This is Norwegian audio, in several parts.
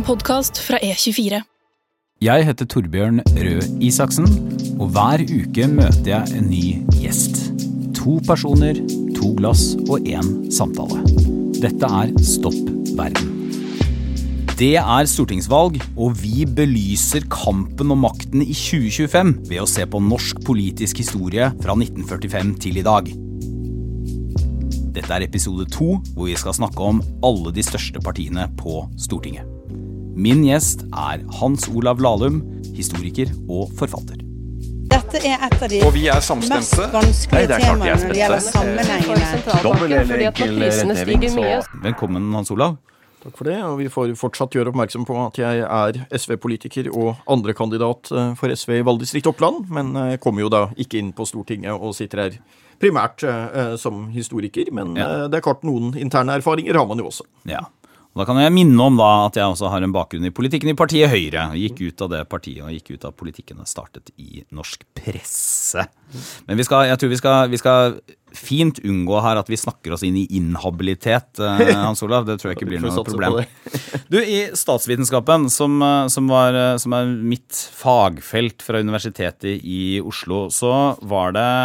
podcast fra E24. Jeg heter Torbjørn Røe Isaksen, og hver uke møter jeg en ny gjest. 2 personer, 2 glass og 1 samtale. Dette Stopp verden. Det stortingsvalg, og vi belyser kampen om makten i 2025 ved å se på norsk politisk historie fra 1945 til i dag. Dette episode 2, hvor vi skal snakke om alle de største partiene på Stortinget. Min gjest Hans Olav Lahlum, historiker og forfatter. Dette et av de og vi mest vanskelige temaene når det gjelder sammenhengene. Velkommen, Hans Olav. Takk for det, og vi får fortsatt gjøre oppmerksom på at jeg SV-politiker og andre kandidat for SV i Valgdistrikt Oppland, men kommer jo da ikke inn på Stortinget og sitter her primært som historiker, men det klart noen interne erfaringer har man jo også. Ja. Og da kan jeg minne om at jeg også har en bakgrunn i politikken i partiet Høyre. Jeg gikk ut av det partiet og gikk ut av politikken og startet i norsk presse. Men jeg tror vi skal fint unngå her at vi snakker oss inn i inhabilitet, Hans Olav. Det tror jeg ikke blir noe problem. Du, i statsvitenskapen, som mitt fagfelt fra Universitetet i Oslo, så var det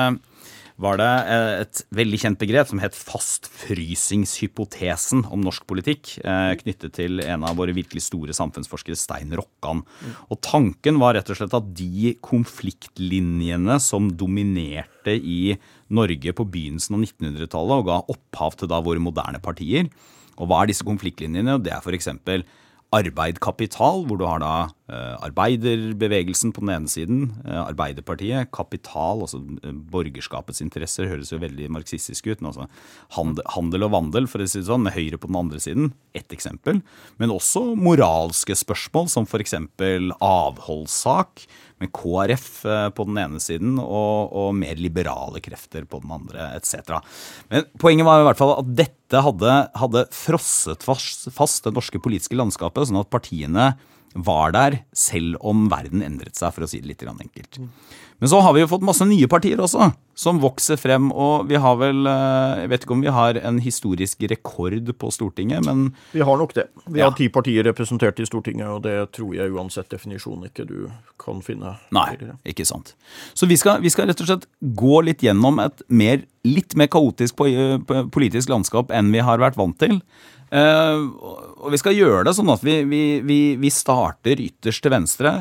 et veldig kjent begrep som het fastfrysingshypotesen om norsk politikk, knyttet til en av våre virkelig store samfunnsforskere, Stein Rokkan. Og tanken var rett og slett at de konfliktlinjene som dominerte i Norge på begynnelsen av 1900-tallet og ga opphav til da våre moderne partier, og hva disse konfliktlinjene? Det for eksempel arbeid-kapital, hvor du har da arbeiderbevegelsen på den ene siden, Arbeiderpartiet, kapital, altså borgerskapets interesser, høres jo veldig marxistisk ut, men altså handel og vandel, for å si det sånn, med Høyre på den andre siden, et eksempel, men også moralske spørsmål, som for eksempel avholdssak, med KrF på den ene siden, og mer liberale krefter på den andre, etc. Men poenget var i hvert fall at dette hadde frosset fast det norske politiske landskapet, sånn at partiene var der selv om verden endret seg, for å si det litt enkelt. Men så har vi jo fått masse nye partier også, som vokser frem, og vi har vel, jeg vet ikke om vi har en historisk rekord på Stortinget, men... Vi har nok det. Vi har 10 partier representert i Stortinget, og det tror jeg uansett definisjon ikke du kan finne. Nei, ikke sant. Så vi skal rett og slett gå litt gjennom et litt mer kaotisk politisk landskap enn vi har vært vant til. Og vi skal gjøre det sånn at vi starter ytterst til venstre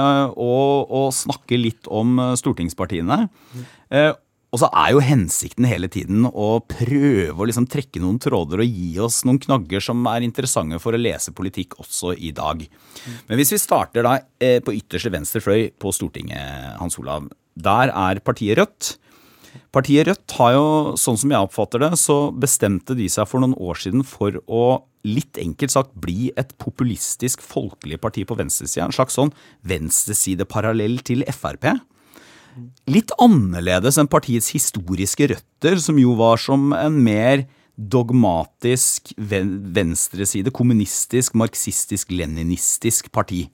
og snakker litt om stortingspartiene. Og så jo hensikten hele tiden å prøve å liksom trekke noen tråder og gi oss noen knagger som interessante for å lese politikk også i dag. Men hvis vi starter da på ytterste venstre fløy på Stortinget, Hans Olav, der partiet Rødt. Partiet Rødt har jo, sånn som jeg oppfatter det, så bestemte de seg for noen år siden for å litt enkelt sagt bli et populistisk folkelig parti på venstresiden, en slags sånn venstreside parallell til FrP. Litt annerledes enn partiets historiske røtter, som jo var som en mer dogmatisk venstreside, kommunistisk, marxistisk, leninistisk parti.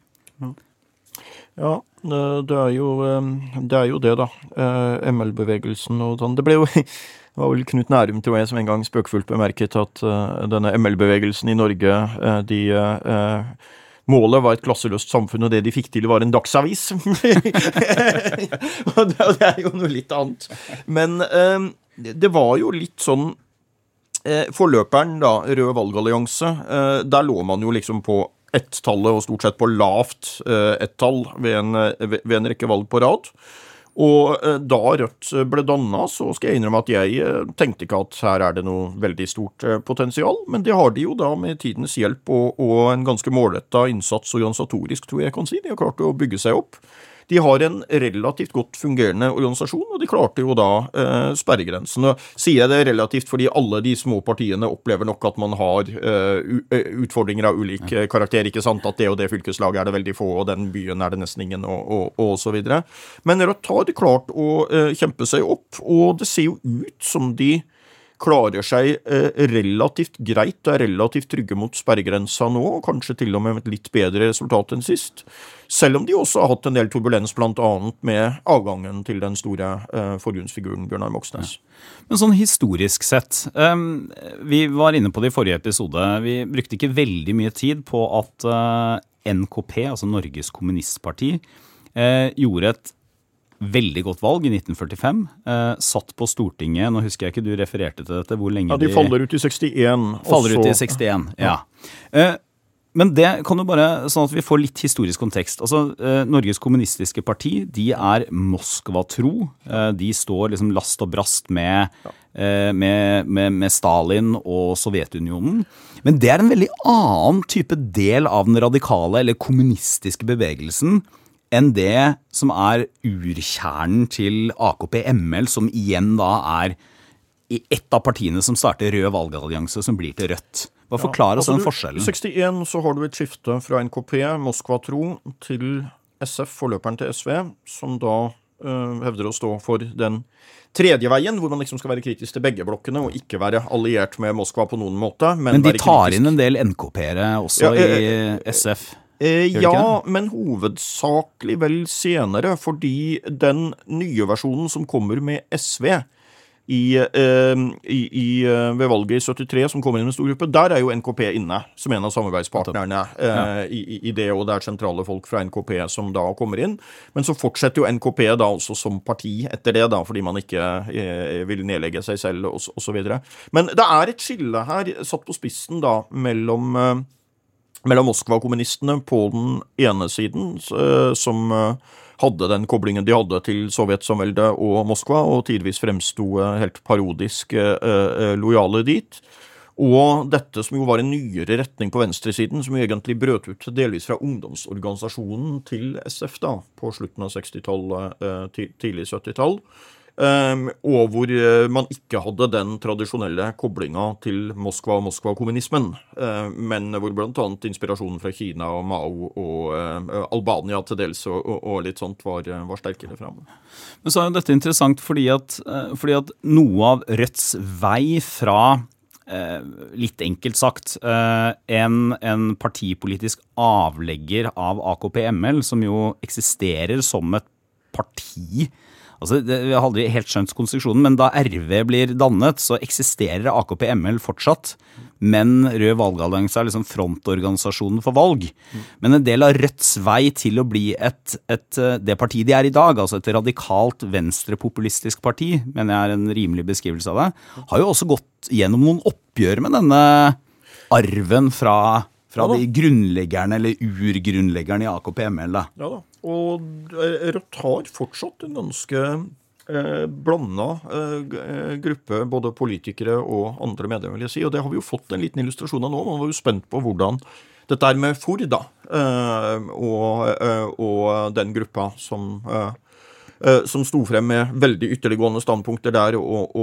Ja, det jo det da, ML-bevegelsen og sånn. Det var vel Knut Nærum, tror jeg, som en gang spøkfullt bemerket at denne ML-bevegelsen i Norge, målet var et klasseløst samfunn, og det de fikk til var en dagsavis. Og det jo noe litt annet. Men det var jo litt sånn, forløperen da, Rød valgallianse, der lå man jo liksom på ett-tallet, og stort sett på lavt ett-tall ved en rekke valg på rad. Og da Rødt ble dannet, så skal jeg innrømme at jeg tenkte ikke at her det noe veldig stort potensial, men det har de jo da med tidens hjelp og en ganske målrettet innsats organisatorisk, tror jeg kan si. De har klart å bygge seg opp. De har en relativt godt fungerende organisasjon, og de klarte jo da sperregrensen. Og sier jeg det relativt fordi alle de små partiene opplever nok at man har utfordringer av ulik karakter, ikke sant? At det og det fylkeslaget det veldig få, og den byen det nesten ingen, og så videre. Men Rødt har klart å kjempe seg opp, og det ser jo ut som de klarer seg relativt greit, er relativt trygge mot sperregrensa nå, og kanskje til og med et litt bedre resultat enn sist. Selv om de også har hatt en del turbulens, blant annet med avgangen til den store forgrunnsfiguren Bjørnar Moxnes. Men sånn historisk sett, vi var inne på det i forrige episode, vi brukte ikke veldig mye tid på at NKP, altså Norges Kommunistparti, gjorde et veldig godt valg i 1945, satt på Stortinget, nå husker jeg ikke du refererte til dette, hvor lenge de faller ut i 61. Faller ut i 61, ja. Men det kan jo bare, sånn at vi får litt historisk kontekst, altså Norges Kommunistiske Parti, de er Moskva-tro, de står liksom last og brast med Stalin og Sovjetunionen, men det er en veldig annen type del av den radikale eller kommunistiske bevegelsen enn det som er urkjernen til AKP-ML, som igjen da er et av partiene som starter Rød valgallianse, som blir til Rødt. Hva forklarer sånn forskjellen? I 61 så har du et skifte fra NKP, Moskva-tro, til SF, forløperen til SV, som da hevder å stå for den tredje veien, hvor man liksom skal være kritisk til begge blokkene, og ikke være alliert med Moskva på noen måte. Men de tar inn en del NKP-ere også i SF. Ja, men hovedsakelig vel senere, fordi den nye versjonen som kommer med SV ved valget i 73, som kommer inn en stor gruppe, der er jo NKP inne, som en av samarbeidspartnerne i det, og det er sentrale folk fra NKP som da kommer inn. Men så fortsetter jo NKP da også som parti etter det, da, fordi man ikke vil nedlegge seg selv, og så videre. Men det er et skille her, satt på spissen da, mellom Moskva-kommunistene på den ene siden, som hadde den koblingen de hadde til Sovjetsamveldet og Moskva, og tidvis fremstod helt parodisk lojale dit. Og dette som jo var en nyere retning på venstresiden, som jo egentlig brøt ut delvis fra ungdomsorganisasjonen til SF da, på slutten av 60-tallet, tidlig 70-tall. Og hvor man ikke hadde den tradisjonelle koblingen til Moskva og Moskva-kommunismen, men hvor blant annet inspirasjonen fra Kina og Mao og Albania til dels og litt sånt var sterkere fremme. Men så er jo dette interessant fordi at noe av Rødts vei fra, litt enkelt sagt, en partipolitisk avlegger av AKP-ML, som jo eksisterer som et parti. Altså, jeg har aldri helt skjønt konstruksjonen, men da RV blir dannet, så eksisterer AKP-ML fortsatt, men Rød valgallianse er liksom frontorganisasjonen for valg. Men en del av Rødts vei til å bli det partiet de er i dag, altså et radikalt venstrepopulistisk parti, mener jeg er en rimelig beskrivelse av det, har jo også gått gjennom noen oppgjør med denne arven fra de grunnleggerne eller urgrunnleggerne i AKP-ML da. Ja da, og Rødt har fortsatt en ganske blandet gruppe, både politikere og andre medier, vil jeg si, og det har vi jo fått en liten illustrasjon av nå. Man var jo spent på hvordan dette er med FOR da, og den gruppa som sto frem med veldig ytterliggående standpunkter der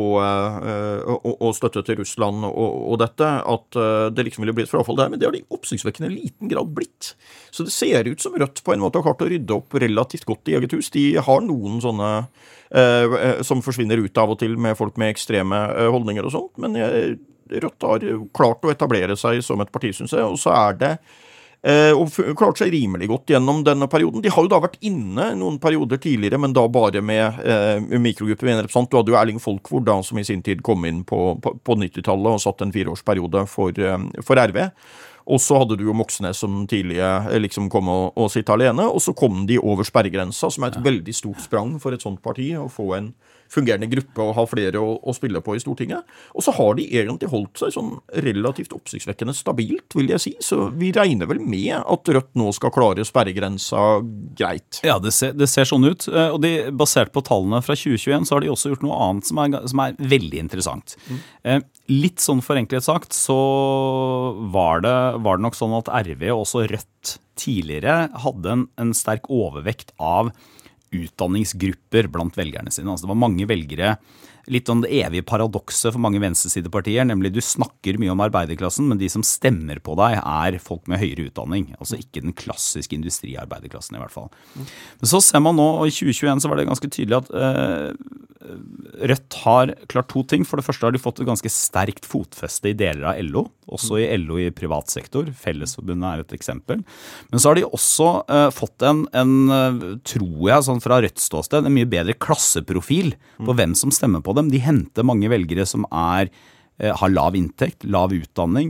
og støtte til Russland og dette, at det liksom ville bli et frafall der, men det har de oppsiktsvekkende liten grad blitt. Så det ser ut som Rødt på en måte har klart å rydde opp relativt godt i eget hus. De har noen sånne som forsvinner ut av og til med folk med ekstreme holdninger og sånt, men Rødt har klart å etablere seg som et parti, synes jeg, og så er det og klart seg rimelig godt gjennom denne perioden. De har jo da vært inne noen perioder tidligere, men da bare med mikrogrupper med en representant. Du hadde jo Erling Folkvord da, som i sin tid kom inn på 90-tallet og satt en 4-årsperiode for RV. Og så hadde du jo Moxnes som tidligere liksom kom og sitte alene, og så kom de over sperregrensa, som er et veldig stort sprang for et sånt parti, å få en fungerende gruppe og ha flere å spille på i Stortinget. Og så har de egentlig holdt seg sånn relativt oppsiktsvekkende stabilt, vil jeg si. Så vi regner vel med at Rødt nå skal klare sperregrensa greit. Ja, det ser sånn ut. Og basert på tallene fra 2021 så har de også gjort noe annet som er veldig interessant. Litt sånn forenklet sagt så var det nok sånn at RV og også Rødt tidligere hadde en sterk overvekt av utdanningsgrupper blant velgerne sine. Altså det var mange velgere litt om det evige paradokset for mange venstresidepartier, nemlig du snakker mye om arbeiderklassen, men de som stemmer på deg folk med høyere utdanning, altså ikke den klassiske industriarbeiderklassen i hvert fall. Men så ser man nå, og i 2021 så var det ganske tydelig at Rødt har klart to ting. For det første har de fått et ganske sterkt fotfeste i deler av LO, også i LO i privat sektor. Fellesforbundet et eksempel. Men så har de også fått tror jeg, sånn fra Rødts ståsted, en mye bedre klasseprofil på hvem som stemmer på dem. De henter mange velgere som har lav inntekt, lav utdanning.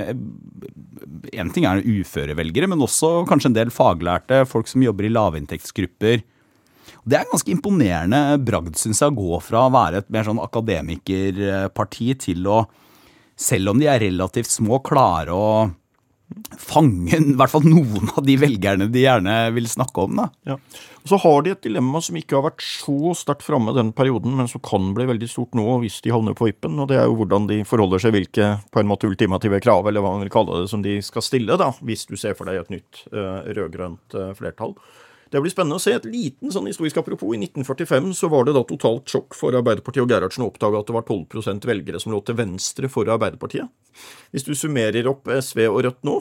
En ting uførevelgere, men også kanskje en del faglærte, folk som jobber i lavinntektsgrupper. Det ganske imponerende bragd, synes jeg, å gå fra å være et mer sånn akademikerparti til å, selv om de relativt små, klare å fange i hvert fall noen av de velgerne de gjerne vil snakke om. Da. Ja. Og så har de et dilemma som ikke har vært så sterkt fremme den perioden, men som kan bli veldig stort nå hvis de havner på vippen, og det jo hvordan de forholder seg hvilke på en måte ultimative krav, eller hva man vil kalle det, som de skal stille, da, hvis du ser for deg et nytt rødgrønt flertall. Det blir spennende å se et liten sånn historisk apropos. I 1945 så var det da totalt sjokk for Arbeiderpartiet og Gerhardsen å oppdage at det var 12% velgere som lå til venstre for Arbeiderpartiet. Hvis du summerer opp SV og Rødt nå,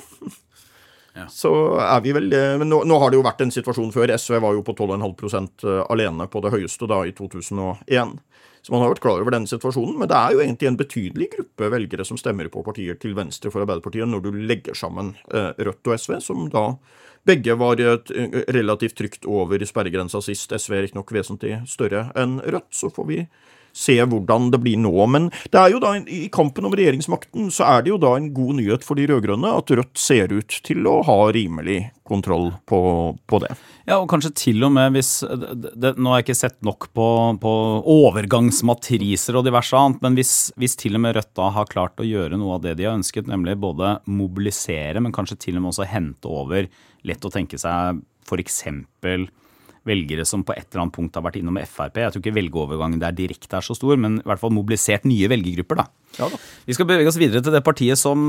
så vi vel men nå har det jo vært en situasjon før. SV var jo på 12,5% alene på det høyeste da i 2001. Så man har vært klar over den situasjonen, men det jo egentlig en betydelig gruppe velgere som stemmer på partier til venstre for Arbeiderpartiet når du legger sammen Rødt og SV, som da begge var relativt trygt over sperregrensa sist. SV ikke nok vesentlig større enn Rødt, så får vi se hvordan det blir nå. Men det jo da, i kampen om regjeringsmakten, så det jo da en god nyhet for de rødgrønne at Rødt ser ut til å ha rimelig kontroll på det. Ja, og kanskje til og med hvis, nå har jeg ikke sett nok på overgangsmatriser og diverse annet, men hvis til og med Rødt da har klart å gjøre noe av det de har ønsket, nemlig både mobilisere, men kanskje til og med også hente over, lett å tenke seg for eksempel velgere som på et eller annet punkt har vært innom FrP. Jeg tror ikke velgeovergangen der direkte så stor, men i hvert fall mobilisert nye velgergrupper. Da. Ja, da. Vi skal bevege oss videre til det partiet som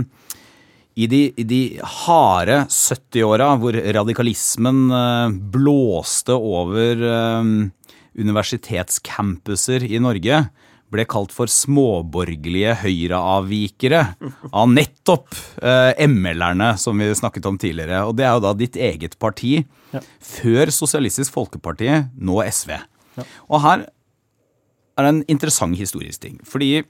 i de harde 70-åra, hvor radikalismen blåste over universitetscampuser i Norge, ble kalt for småborgerlige høyreavvikere av nettopp ML-erne som vi snakket om tidligere. Og det jo da ditt eget parti, før Sosialistisk Folkeparti, nå SV. Ja. Og her det en interessant historisk ting, fordi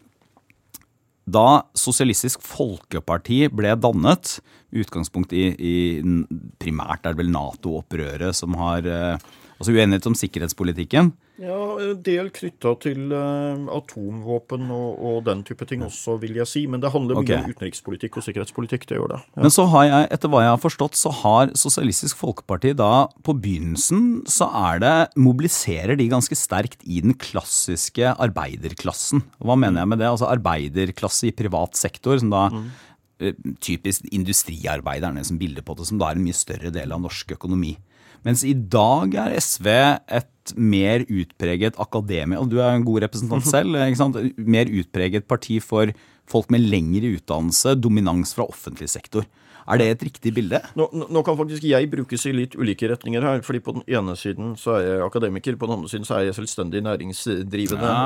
da Sosialistisk Folkeparti ble dannet, utgangspunkt i primært det vel NATO-opprøret som har altså uenighet om sikkerhetspolitikken. Ja, del knyttet til atomvåpen og den type ting også, vil jeg si. Men det handler mye om utenrikspolitikk og sikkerhetspolitikk, det gjør det. Ja. Men så har jeg, etter hva jeg har forstått, så har Sosialistisk Folkeparti da, på begynnelsen, så mobiliserer de ganske sterkt i den klassiske arbeiderklassen. Hva mener jeg med det? Altså arbeiderklasse i privat sektor, som da typisk industriarbeiderne som bilder på det, som da en mye større del av norsk økonomi. Mens i dag SV et mer utpreget akademie, og du en god representant selv, ikke sant? Mer utpreget parti for folk med lengre utdannelse, dominans fra offentlig sektor. Det et riktig bilde? Nå kan faktisk jeg brukes i litt ulike retninger her, fordi på den ene siden så jeg akademiker, på den andre siden så jeg selvstendig næringsdrivende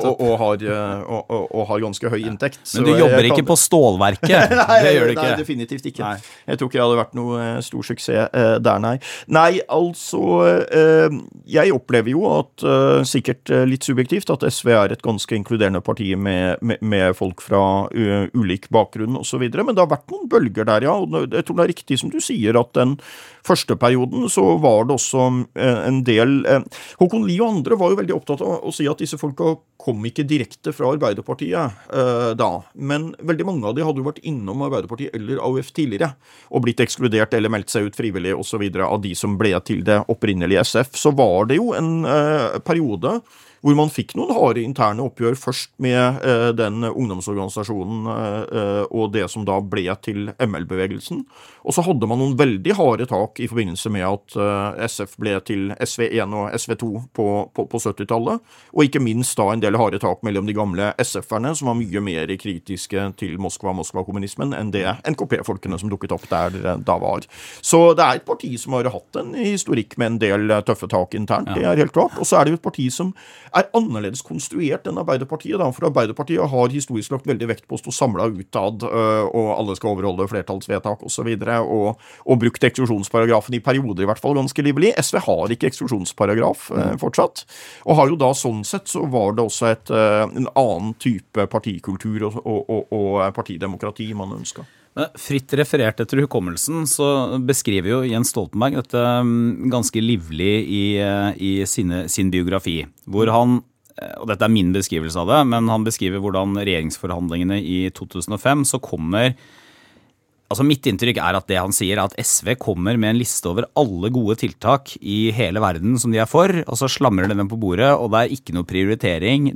og har ganske høy inntekt. Men du jobber ikke på stålverket? Nei, det gjør du ikke. Nei, definitivt ikke. Nei. Jeg tror ikke jeg hadde vært noe stor suksess der, nei. Nei, altså, jeg opplever jo at, sikkert litt subjektivt, at SV et ganske inkluderende parti med folk fra ulik bakgrunn og så videre, men det har vært noen bølger der, ja, og jeg tror det riktig som du sier at den første perioden så var det også en del Håkon Lie og andre var jo veldig opptatt av å si at disse folka kom ikke direkte fra Arbeiderpartiet da, men veldig mange av de hadde jo vært innom Arbeiderpartiet eller AUF tidligere og blitt ekskludert eller meldt seg ut frivillig og så videre av de som ble til det opprinnelige SF. Så var det jo en periode hvor man fikk noen harde interne oppgjør først med den ungdomsorganisasjonen og det som da ble til ML-bevegelsen. Og så hadde man noen veldig harde tak i forbindelse med at SF ble til SV1 og SV2 på 70-tallet, og ikke minst da en del del harde tak mellom de gamle SF-erne, som var mye mer kritiske til Moskva-kommunismen enn det NKP-folkene som dukket opp der da var. Så det et parti som har hatt en historikk med en del tøffe tak internt, det helt klart. Og så det jo et parti som annerledes konstruert enn Arbeiderpartiet, da, for Arbeiderpartiet har historisk lagt veldig vekt på å stå samlet utad, og alle skal overholde flertallsvedtak og så videre, og brukt eksklusjonsparagrafen i perioder i hvert fall ganske livlig. SV har ikke eksklusjonsparagraf fortsatt, og har jo da sånn sett så var det også en annen type partikultur og partidemokrati man ønsker. Fritt referert etter hukommelsen så beskriver jo Jens Stoltenberg dette ganske livlig i sin biografi, hvor han, og dette min beskrivelse av det, men han beskriver hvordan regjeringsforhandlingene i 2005 så kommer. Altså mitt inntrykk at det han sier at SV kommer med en liste over alle gode tiltak i hele verden som de for, og så slamrer de dem på bordet, og det ikke noe prioritering,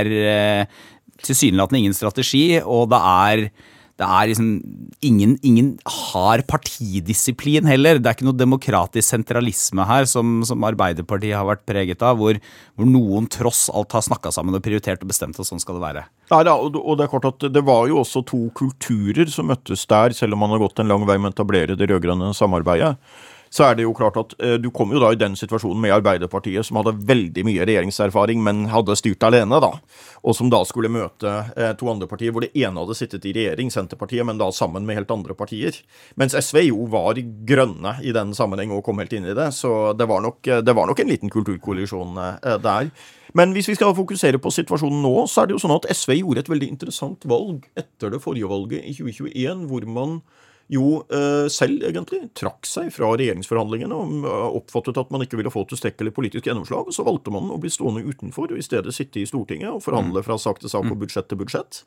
det tilsynelatende ingen strategi, og det liksom ingen har partidisiplin heller. Det ikke noe demokratisk sentralisme her som Arbeiderpartiet har vært preget av, hvor noen tross alt har snakket sammen og prioritert og bestemt at sånn skal det være. Nei, og det klart at det var jo også to kulturer som møttes der, selv om man har gått en lang vei med å etablere det rødgrønne samarbeidet. Så det jo klart at du kom jo da i den situasjonen med Arbeiderpartiet, som hadde veldig mye regjeringserfaring, men hadde styrt alene da, og som da skulle møte to andre partier, hvor det ene hadde sittet i regjering, Senterpartiet, men da sammen med helt andre partier. Mens SV jo var grønne i den sammenheng og kom helt inn i det, så det var nok en liten kulturkollisjon der. Men hvis vi skal fokusere på situasjonen nå, så det jo sånn at SV gjorde et veldig interessant valg etter det forrige valget i 2021, hvor man jo selv egentlig trakk seg fra regjeringsforhandlingene og oppfattet at man ikke ville få tilstrekkelig politisk gjennomslag, og så valgte man å bli stående utenfor og i stedet sitte i Stortinget og forhandle fra sak til sak og budsjett til budsjett.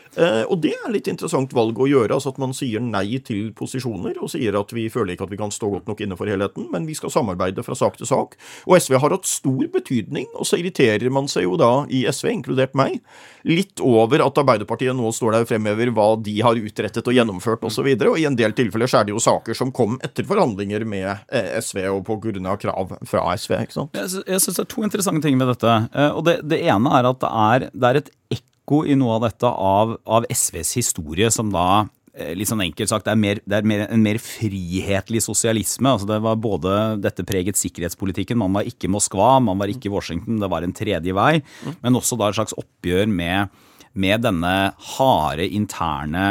Og det litt interessant valg å gjøre, altså at man sier nei til posisjoner og sier at vi føler ikke at vi kan stå godt nok innenfor helheten, men vi skal samarbeide fra sak til sak. Og SV har hatt stor betydning, og så irriterer man seg jo da i SV, inkludert meg, litt over at Arbeiderpartiet nå står der og fremhever hva de har utrettet og gjennomført og så videre, og i en del tilfeller så det jo saker som kom etter forhandlinger med SV og på grunn av krav fra SV, ikke sant? Jeg synes det to interessante ting med dette, og det ene at det et ekko i noe av dette av SVs historie, som da, litt sånn enkelt sagt, det en mer frihetlig sosialisme. Altså det var både dette preget sikkerhetspolitikken, man var ikke Moskva, man var ikke Washington, det var en tredje vei, men også da et slags oppgjør med denne harde interne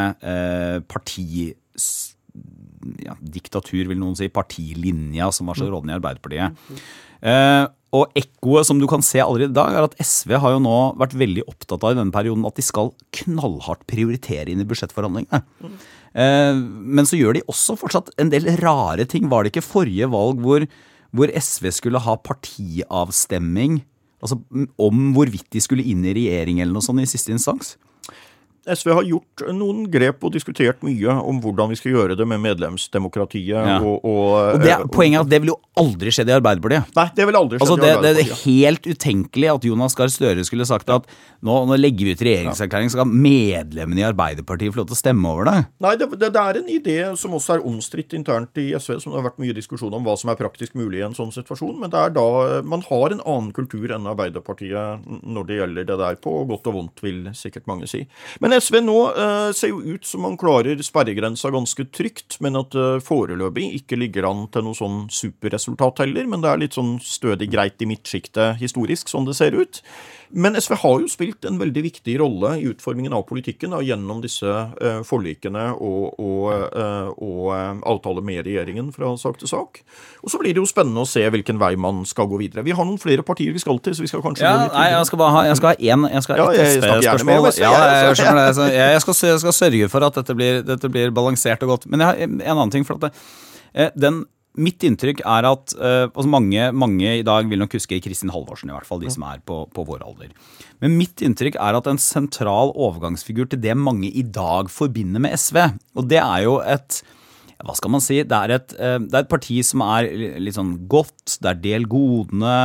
diktatur, vil noen si, partilinja som var så rådende i Arbeiderpartiet. Og ekkoet som du kan se allerede i dag at SV har jo nå vært veldig opptatt av i denne perioden at de skal knallhardt prioritere inn i budsjettforhandlingene. Men så gjør de også fortsatt en del rare ting. Var det ikke forrige valg hvor SV skulle ha partiavstemming, altså om hvorvidt de skulle inn i regjering eller noe sånt i siste instans? SV har gjort noen grep og diskutert mye om hvordan vi skal gjøre det med medlemsdemokratiet. Ja. Og poenget at det vil jo aldri skje i Arbeiderpartiet. Nei, det vil aldri skje i Arbeiderpartiet. Det helt utenkelig at Jonas Gahr Støre skulle sagt at nå legger vi ut regjeringserklæring, så skal medlemmene i Arbeiderpartiet få lov til å stemme over det. Nei, det en idé som også omstridt internt i SV, som det har vært mye diskusjon om hva som praktisk mulig i en sånn situasjon, men det da man har en annen kultur enn Arbeiderpartiet når det gjelder det der, på godt og vondt vil sikkert mange si. Men SV nå ser jo ut som man klarer sperregrensa ganske trygt, men at foreløpig ikke ligger an til noe sånn superresultat heller, men det litt sånn stødig greit i midtskiktet historisk, sånn det ser ut. Men SV har jo spilt en veldig viktig rolle i utformingen av politikken da, gjennom disse forlikene og avtaler med regjeringen fra sak til sak. Og så blir det jo spennende å se hvilken vei man skal gå videre. Vi har noen flere partier vi skal til, så vi skal kanskje... Jeg skal ha ett SP-spørsmål. Jeg skjønner det. Jeg skal sørge for at dette blir balansert og godt. Men jeg har en annen ting, for at mitt inntrykk at mange i dag vil nok huske Kristin Halvorsen, i hvert fall de som på vår alder. Men mitt inntrykk at en sentral overgangsfigur til det mange i dag forbinder med SV, og det jo hva skal man si, det et parti som litt sånn godt, det del godene,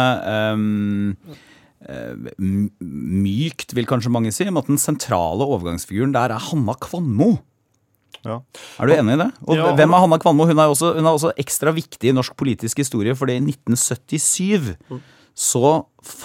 mykt vil kanskje mange si, men at den sentrale overgangsfiguren der Hanna Kvanmo. Ja. Du enig i det? Og ja, hvem Hanna Kvanmo? Hun er også ekstra viktig i norsk politisk historie, fordi i 1977 så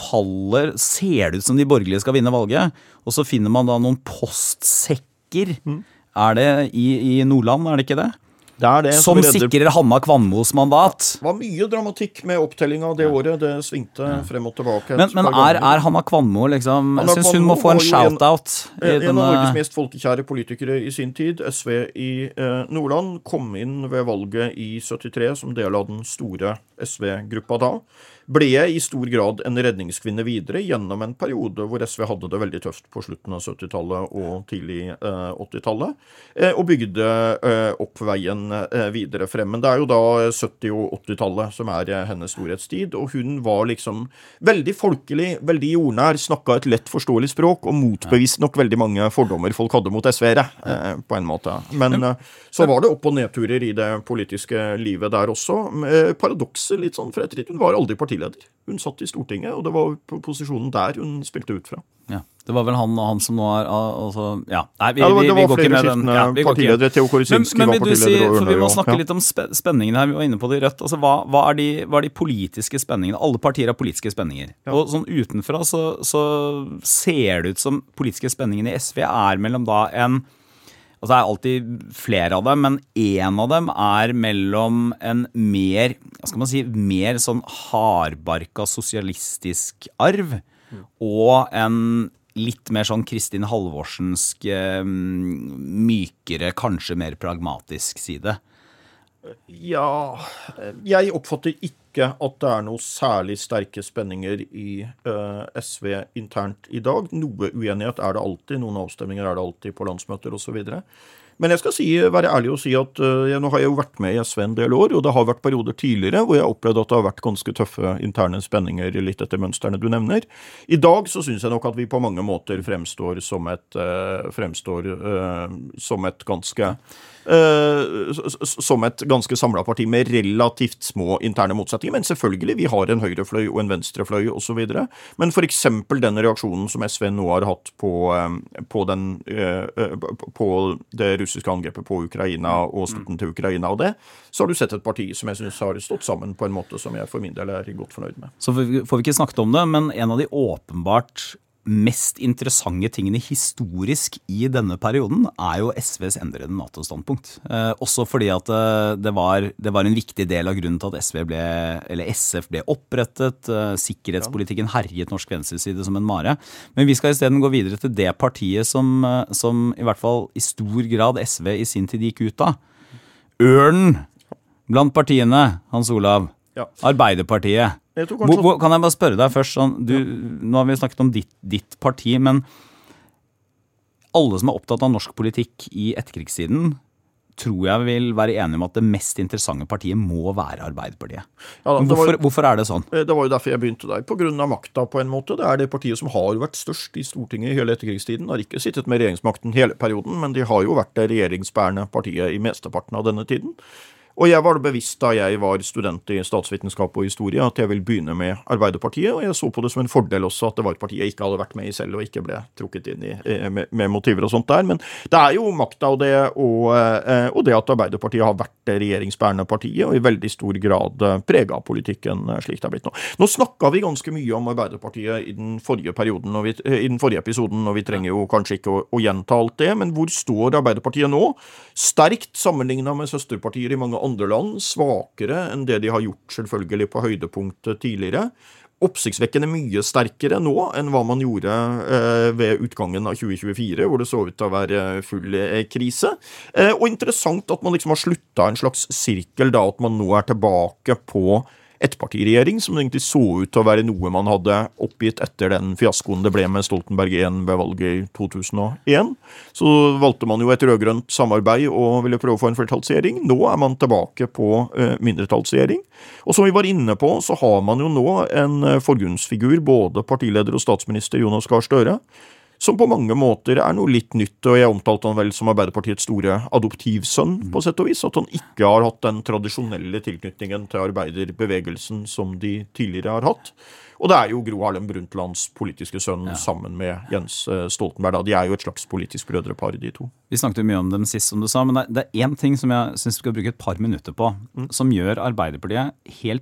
ser det ut som de borgerlige skal vinne valget, og så finner man da noen postsekker. Er det i Nordland, er det ikke det? Det er det som sikrer Hanna Kvanmos mandat. Det var mye dramatikk med opptellinga det året. Det svingte frem og tilbake. Men er Hanna Kvanmo liksom... Jeg synes hun må få en shout-out. En av Norges mest folkekjære politikere i sin tid, SV i Nordland, kom inn ved valget i 73 som del av den store SV-gruppa da. Ble i stor grad en redningskvinne videre gjennom en periode hvor SV hadde det veldig tøft på slutten av 70-tallet og tidlig 80-tallet, og bygde opp veien videre frem. Men det er jo da 70- og 80-tallet som er hennes storhetstid, og hun var liksom veldig folkelig, veldig jordnær, snakket et lett forståelig språk, og motbeviste nok veldig mange fordommer folk hadde mot SV-ere, på en måte. Men så var det opp- og nedturer i det politiske livet der også. Paradokset litt sånn, for etter hun var aldri partileder. Hun satt i Stortinget, og det var på posisjonen der hun spilte ut fra. Ja, det var vel han som nå er altså, ja. Nei, det var flere skiftende partiledere, Theo Korysinski var partileder og for vi må snakke litt om spenningene her, vi var inne på det i Rødt. Altså, hva er de politiske spenningene? Alle partier har politiske spenninger. Ja. Og sånn utenfra så ser det ut som politiske spenningene i SV er mellom da altså det er alltid flere av dem, men en av dem er mellom en mer, hva skal man si, mer sånn hardbarka sosialistisk arv, og en litt mer sånn Kristin Halvorsensk, mykere, kanskje mer pragmatisk side. Ja, jeg oppfatter ikke at det er noe særlig sterke spenninger i SV internt i dag. Noe uenighet er det alltid, noen avstemninger er det alltid på landsmøter og så videre. Men jeg skal være ærlig og si at nå har jeg jo vært med i SV en del år, og det har vært perioder tidligere hvor jeg opplevde at det har vært ganske tøffe interne spenninger litt etter mønsterne du nevner. I dag så synes jeg nok at vi på mange måter fremstår som et ganske samlet parti med relativt små interne motsetninger, men selvfølgelig, vi har en høyrefløy og en venstrefløy og så videre. Men for eksempel denne reaksjonen som SV nå har hatt på det russiske angrepet på Ukraina og støtten til Ukraina og det, så har du sett et parti som jeg synes har stått sammen på en måte som jeg for min del er godt fornøyd med. Så får vi ikke snakket om det, men en av de åpenbart mest interessante tingene historisk i denne perioden er jo SVs endrede NATO-standpunkt. Også fordi at det var en viktig del av grunnen til at SF ble opprettet. Sikkerhetspolitikken herjet norsk venstreside som en mare. Men vi skal i stedet gå videre til det partiet som i hvert fall i stor grad SV i sin tid gikk ut av. Ørnen blant partiene, Hans Olav. Ja. Arbeiderpartiet. Kan jeg bare spørre deg først, nå har vi snakket om ditt parti, men alle som er opptatt av norsk politikk i etterkrigstiden, tror jeg vil være enige om at det mest interessante partiet må være Arbeiderpartiet. Ja, hvorfor er det sånn? Det var jo derfor jeg begynte der, på grunn av makta på en måte. Det er det partiet som har vært størst i Stortinget i hele etterkrigstiden, har ikke sittet med regjeringsmakten hele perioden, men de har jo vært det regjeringsbærende partiet i mesteparten av denne tiden. Og jeg var det bevisst da jeg var student i statsvitenskap og historie at jeg ville begynne med Arbeiderpartiet, og jeg så på det som en fordel også at det var et parti jeg ikke hadde vært med i selv og ikke ble trukket inn i med motiver og sånt der. Men det er jo makta og det at Arbeiderpartiet har vært det regjeringsbærende partiet og i veldig stor grad preget av politikken slik det er blitt nå. Nå snakket vi ganske mye om Arbeiderpartiet i den forrige perioden, i den forrige episoden, og vi trenger jo kanskje ikke å gjenta alt det, men hvor står Arbeiderpartiet nå? Sterkt sammenlignet med søsterpartier i mange andre land, svakere enn det de har gjort selvfølgelig på høydepunktet tidligere. Oppsiktsvekkende mye sterkere nå enn hva man gjorde ved utgangen av 2024, hvor det så ut til å være full krise. Og interessant at man liksom har sluttet en slags sirkel da, at man nå er tilbake på ettpartiregjering, som egentlig så ut til å være noe man hadde oppgitt etter den fiaskoen det ble med Stoltenberg I ved valget i 2001. Så valgte man jo et rødgrønt samarbeid og ville prøve å få en flertallsregjering. Nå er man tilbake på mindretallsregjering. Og som vi var inne på, så har man jo nå en forgrunnsfigur, både partileder og statsminister Jonas Gahr Støre, som på mange måter er noe litt nytt, og jeg omtalte han vel som Arbeiderpartiets store adoptivsønn på sett og vis, at han ikke har hatt den tradisjonelle tilknytningen til arbeiderbevegelsen som de tidligere har hatt. Og det er jo Gro Harlem Brundtlands politiske sønn sammen med Jens Stoltenberg. De er jo et slags politisk brødrepar, de to. Vi snakket mye om dem sist, som du sa, men det er en ting som jeg synes vi skal bruke et par minutter på, som gjør Arbeiderpartiet helt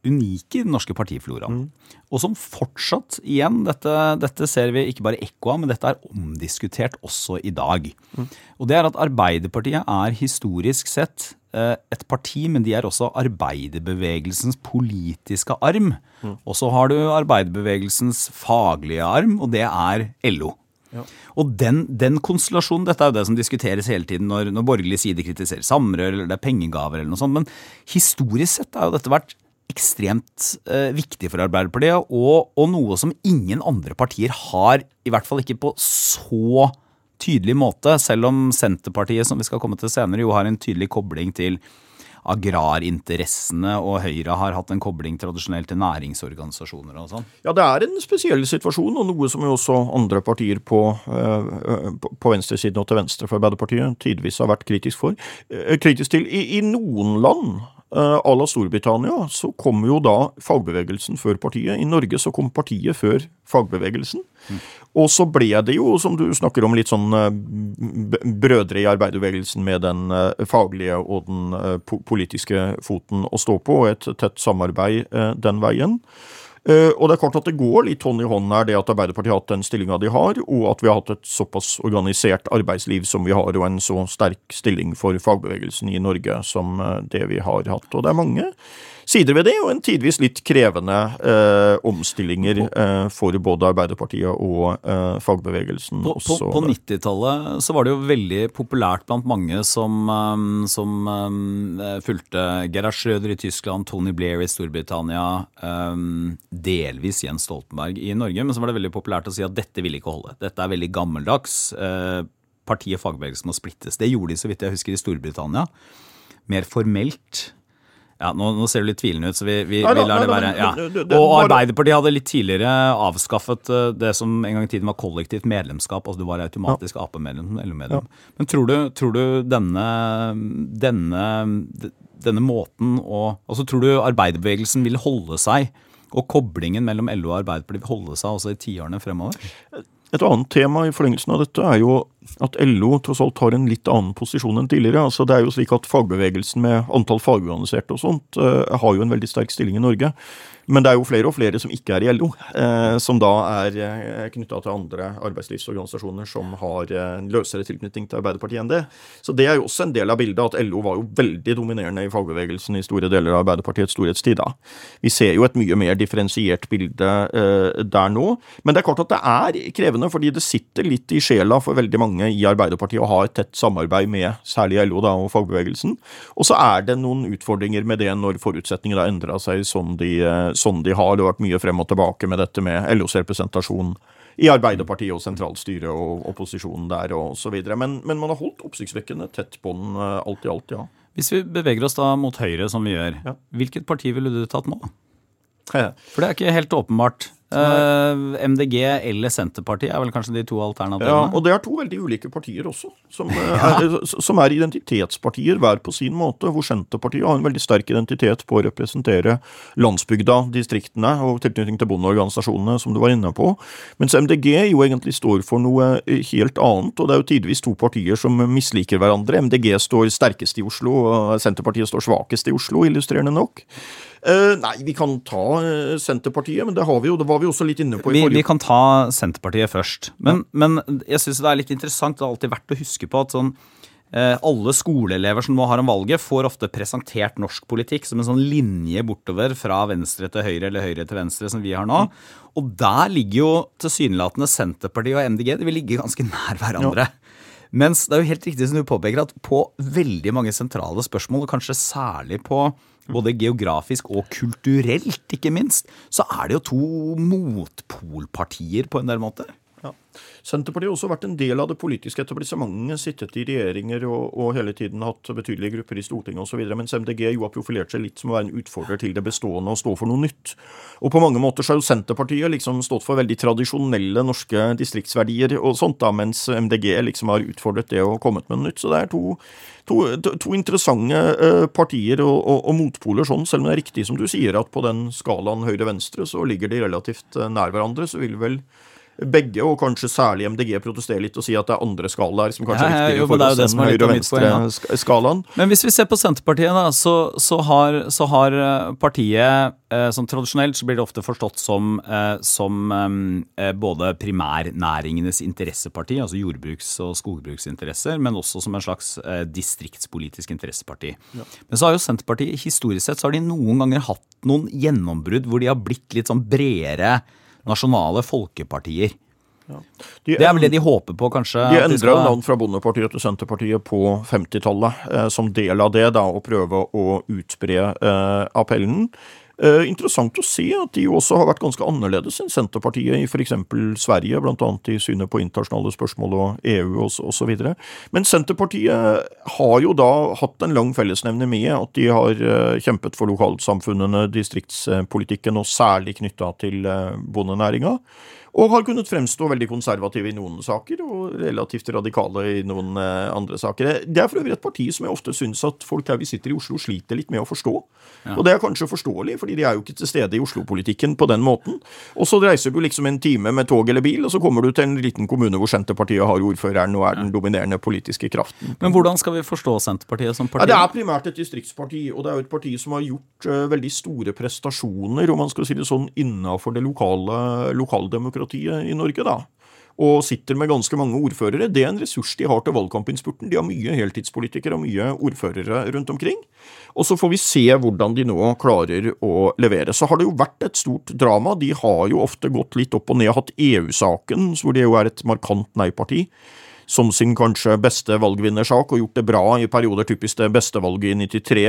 unike i den norske partifloraen, og som fortsatt igjen, dette ser vi ikke bare ekko av, men dette omdiskutert også i dag. Og det at Arbeiderpartiet historisk sett et parti, men de også arbeiderbevegelsens politiske arm. Og så har du arbeiderbevegelsens faglige arm, og det LO. Ja. Og den konstellasjonen, dette jo det som diskuteres hele tiden når borgerlig side kritiserer samrør, eller det pengegaver eller noe sånt, men historisk sett har jo dette vært ekstremt viktig for Arbeiderpartiet, og noe som ingen andre partier har, i hvert fall ikke på så tydelig måte, selv om Senterpartiet, som vi skal komme til senere, jo har en tydelig kobling til agrarinteressene, og Høyre har hatt en kobling tradisjonelt til næringsorganisasjoner og sånn. Ja, det en spesiell situasjon, og noe som jo også andre partier på venstresiden og til venstre for Arbeiderpartiet tidvis har vært kritisk til. I noen land, à la Storbritannia, så kom jo da fagbevegelsen før partiet. I Norge så kom partiet før fagbevegelsen. Og så ble det jo, som du snakker om, litt sånn brødre i arbeiderbevegelsen med den faglige og den politiske foten å stå på, og et tett samarbeid den veien. Og det klart at det går litt hånd i hånd her, det at Arbeiderpartiet har hatt den stillingen de har, og at vi har hatt et såpass organisert arbeidsliv som vi har, og en så sterk stilling for fagbevegelsen i Norge som det vi har hatt. Og det mange sider ved det, og en tidvis litt krevende omstillinger for både Arbeiderpartiet og fagbevegelsen. På 90-tallet så var det jo veldig populært blant mange som fulgte Gerhard Schröder i Tyskland, Tony Blair i Storbritannia, delvis Jens Stoltenberg i Norge, men så var det veldig populært å si at dette vil ikke holde. Dette veldig gammeldags. Partiet og fagbevegelsen må splittes. Det gjorde de, så vidt jeg husker, i Storbritannia. Mer formelt. Ja, nå ser du litt tvilende ut, så vi lar det være. Ja. Og Arbeiderpartiet hadde litt tidligere avskaffet det som en gang i tiden var kollektivt medlemskap, altså du var automatisk AP-medlem, LO-medlem. Men tror du denne måten, altså tror du arbeiderbevegelsen vil holde seg, og koblingen mellom LO og Arbeiderpartiet vil holde seg også i 10 årene fremover? Et annet tema i forlengelsen av dette jo at LO tross alt har en litt annen posisjon enn tidligere. Altså det jo slik at fagbevegelsen med antall fagorganiserte og sånt har jo en veldig sterk stilling i Norge. Men det jo flere og flere som ikke i LO, som da knyttet til andre arbeidslivsorganisasjoner som har en løsere tilknytning til Arbeiderpartiet enn det. Så det jo også en del av bildet at LO var jo veldig dominerende i fagbevegelsen i store deler av Arbeiderpartiets storhetstid da. Vi ser jo et mye mer differensiert bilde der nå, men det klart at det krevende fordi det sitter litt i sjela for veldig mange i Arbeiderpartiet å ha et tett samarbeid med særlig LO da, og fagbevegelsen. Og så det noen utfordringer med det når forutsetningene endret seg sånn de har. Det har vært mye frem og tilbake med dette med LOs representasjon i Arbeiderpartiet og sentralstyret og opposisjonen der og så videre. Men man har holdt oppsiktsvekkende tett på den alt i alt, ja. Hvis vi beveger oss da mot høyre som vi gjør, hvilket parti ville du tatt nå? For det ikke helt åpenbart. MDG eller Senterpartiet vel kanskje de to alternativene? Ja, og det to veldig ulike partier også, som identitetspartier hver på sin måte, hvor Senterpartiet har en veldig sterk identitet på å representere landsbygda, distriktene og tilknytning til bondeorganisasjonene, som du var inne på, mens MDG jo egentlig står for noe helt annet, og det jo tidvis to partier som misliker hverandre. MDG står sterkest i Oslo, og Senterpartiet står svakest i Oslo, illustrerende nok. Nei, vi kan ta Senterpartiet, men det var vi også litt inne på i forrige. Vi kan ta Senterpartiet først, men jeg synes det litt interessant, det har alltid vært å huske på at sånn, alle skoleelever som nå har om valget får ofte presentert norsk politikk som en sånn linje bortover fra venstre til høyre eller høyre til venstre som vi har nå, og der ligger jo tilsynelatende Senterpartiet og MDG, de vil ligge ganske nær hverandre. Mens det jo helt riktig som du påpeker at på veldig mange sentrale spørsmål, og kanskje særlig på både geografisk og kulturelt, ikke minst, så det jo to motpolpartier på en del måter. Ja. Senterpartiet har også vært en del av det politiske etablissementet, sittet i regjeringer og hele tiden hatt betydelige grupper i Stortinget og så videre, mens MDG jo har profilert seg litt som å være en utfordrer til det bestående og stå for noe nytt. Og på mange måter så har jo Senterpartiet liksom stått for veldig tradisjonelle norske distriktsverdier og sånt da, mens MDG liksom har utfordret det og kommet med noe nytt. Så det to interessante partier og motpoler sånn, selv om det riktig som du sier at på den skalaen høyre-venstre så ligger de relativt nær hverandre, så vil vel begge, og kanskje særlig MDG, protesterer litt og sier at det andre skalaer som kanskje er viktigere for det oss enn høyre- og venstre-skalaen. Men hvis vi ser på Senterpartiet da, så har partiet som tradisjonelt så blir det ofte forstått som både primærnæringenes interesseparti, altså jordbruks- og skogbruksinteresser, men også som en slags distriktspolitisk interesseparti. Ja. Men så har jo Senterpartiet historisk sett, så har de noen ganger hatt noen gjennombrudd hvor de har blitt litt sånn bredere nasjonale folkepartier. Ja. Det er vel det de håper på, kanskje? De endret navn fra Bondepartiet til Senterpartiet på 50-tallet, som del av det da, å prøve å utbre appellen. Interessant å se at de også har vært ganske annerledes enn Senterpartiet i for eksempel Sverige, blant annet i synet på internasjonale spørsmål og EU og så videre. Men Senterpartiet har jo da hatt en lang fellesnevne med at de har kjempet for lokalsamfunnene, distriktspolitikken og særlig knyttet til bondenæringa. Og har kunnet fremstå veldig konservative i noen saker, og relativt radikale i noen andre saker. Det er for øvrig et parti som jeg ofte synes at folk her vi sitter i Oslo sliter litt med å forstå. Ja. Og det er kanskje forståelig, fordi de er jo ikke til stede i Oslo-politikken på den måten. Og så reiser du liksom en time med tog eller bil, og så kommer du til en liten kommune hvor Senterpartiet har ordføreren og er den dominerende politiske kraften. Men hvordan skal vi forstå Senterpartiet som parti? Ja, det er primært et distriktsparti, og det er jo et parti som har gjort veldig store prestasjoner, om man skal si det sånn, innenfor det lokaldemokratiet i Norge da, og sitter med ganske mange ordførere. Det er en ressurs de har til valgkampinnspurten. De har mye heltidspolitikere og mye ordførere rundt omkring. Og så får vi se hvordan de nå klarer å levere. Så har det jo vært et stort drama. De har jo ofte gått litt opp og ned, hatt EU-saken, hvor det jo er et markant nei-parti, som sin kanskje beste valgvinnersak, og gjort det bra i perioder, typisk det beste valget i 93,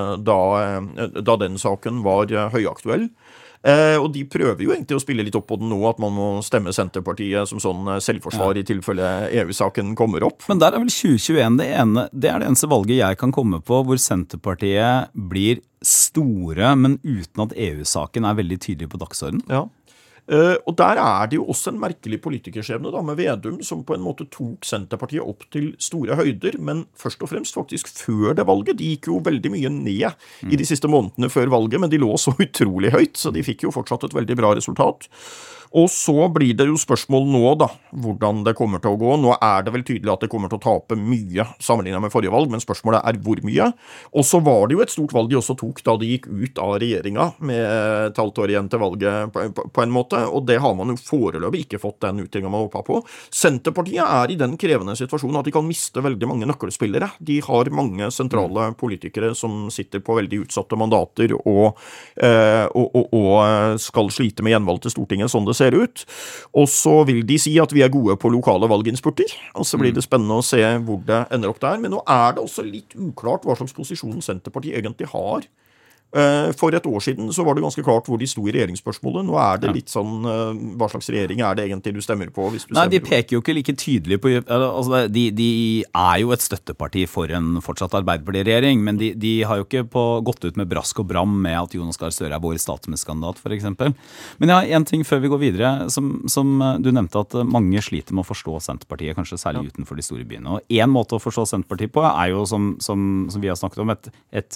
da den saken var høyaktuell. Og de prøver jo egentlig å spille litt opp på den nå, at man må stemme Senterpartiet som sånn selvforsvar i tilfelle EU-saken kommer opp. Men der er vel 2021 det er det eneste valget jeg kan komme på hvor Senterpartiet blir store, men uten at EU-saken er veldig tydelig på dagsordenen. Ja. Og der er det jo også en merkelig politikerskjebne da, med Vedum, som på en måte tok Senterpartiet opp til store høyder, men først og fremst faktisk før det valget. De gikk jo veldig mye ned i de siste månedene før valget, men de lå så utrolig høyt, så de fikk jo fortsatt et veldig bra resultat. Og så blir det jo spørsmål nå da, hvordan det kommer til å gå. Nå er det vel tydelig at det kommer til å tape mye sammenlignet med forrige valg, men spørsmålet er hvor mye. Og så var det jo et stort valg de også tok da de gikk ut av regjeringen med et halvt år igjen til valget på en måte, og det har man jo foreløpig ikke fått den utdelingen man håpet på. Senterpartiet er i den krevende situasjonen at de kan miste veldig mange nøkkelspillere. De har mange sentrale politikere som sitter på veldig utsatte mandater og skal slite med gjenvalg til Stortinget, sånn det ser ut. Og så vil de si at vi er gode på lokale valginnspurter, og så blir det spennende å se hvor det ender opp der. Men nå er det også litt uklart hva slags posisjon Senterpartiet egentlig har. For et år siden så var det ganske klart hvor de sto i regjeringsspørsmålet. Nå er det litt sånn, hva slags regjering er det egentlig du stemmer på? Hvis du Nei, de peker jo ikke like tydelig på, altså de er jo et støtteparti for en fortsatt Arbeiderparti-regjering, men de har jo ikke gått ut med brask og bram med at Jonas Gahr Støre er vår statsministerkandidat, for eksempel. Men jeg har en ting før vi går videre, som du nevnte at mange sliter med å forstå Senterpartiet, kanskje særlig utenfor de store byene. Og en måte å forstå Senterpartiet på er jo, som vi har snakket om, et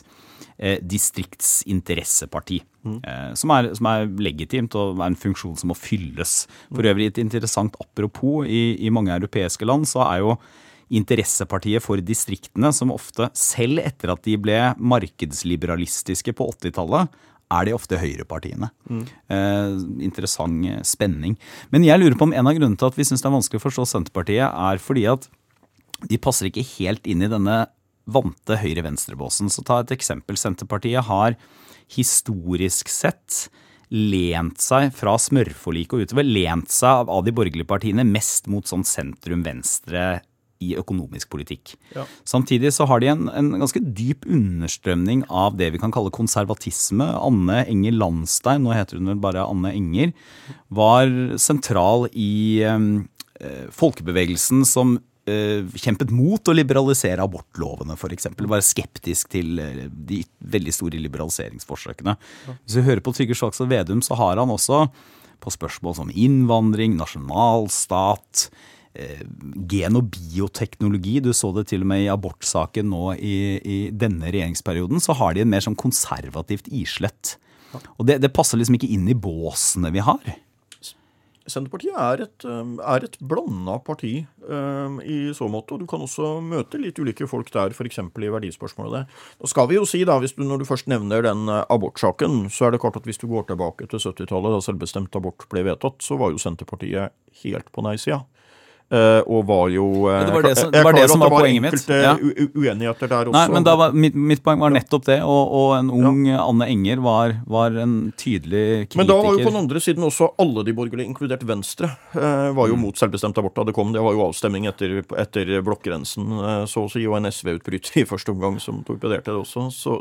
distriktsinteresseparti, som er legitimt og er en funksjon som må fylles. For øvrig et interessant apropos i mange europeiske land, så er jo interessepartiet for distriktene, som ofte, selv etter at de ble markedsliberalistiske på 80-tallet, er de ofte høyrepartiene. Interessant spenning. Men jeg lurer på om en av grunnene til at vi synes det er vanskelig å forstå Senterpartiet er fordi at de passer ikke helt inn i denne vante høyre-venstre-båsen. Så ta et eksempel. Senterpartiet har historisk sett lent seg fra smørforlik og utover, lent seg av de borgerlige partiene mest mot sånn sentrum-venstre i økonomisk politikk. Ja. Samtidig så har de en ganske dyp understrømning av det vi kan kalle konservatisme. Anne Enger Landstein, nå heter hun vel bare Anne Enger, var sentral i folkebevegelsen som kjempet mot å liberalisere abortlovene, for eksempel. Var skeptisk til de veldig store liberaliseringsforsøkene. Hvis vi hører på Trygve Slagsvold Vedum, så har han også på spørsmål som innvandring, nasjonalstat, gen- og bioteknologi, du så det til og med i abortsaken nå i denne regjeringsperioden, så har de en mer sånn konservativt islett. Og det passer liksom ikke inn i båsene vi har. Senterpartiet er et blandet parti i så måte, og du kan også møte litt ulike folk der, for eksempel i verdispørsmålet. Nå skal vi jo si da, når du først nevner den abortsaken, så det klart at hvis du går tilbake til 70-tallet, da selvbestemt abort ble vedtatt, så var jo Senterpartiet helt på nei-sida. Og var jo det var det som var poenget mitt. Ja. Uenigheter der også. Nei, men mitt poeng var nettopp det, og en ung Anne Enger var en tydelig kritiker. Men da var jo på den andre siden også alle de borgerlige, inkludert Venstre, var jo mot selvbestemt abort da det kom. Det var jo avstemning etter blokkgrensen, så å si, og en SV-utbryter i første omgang som torpederte det også.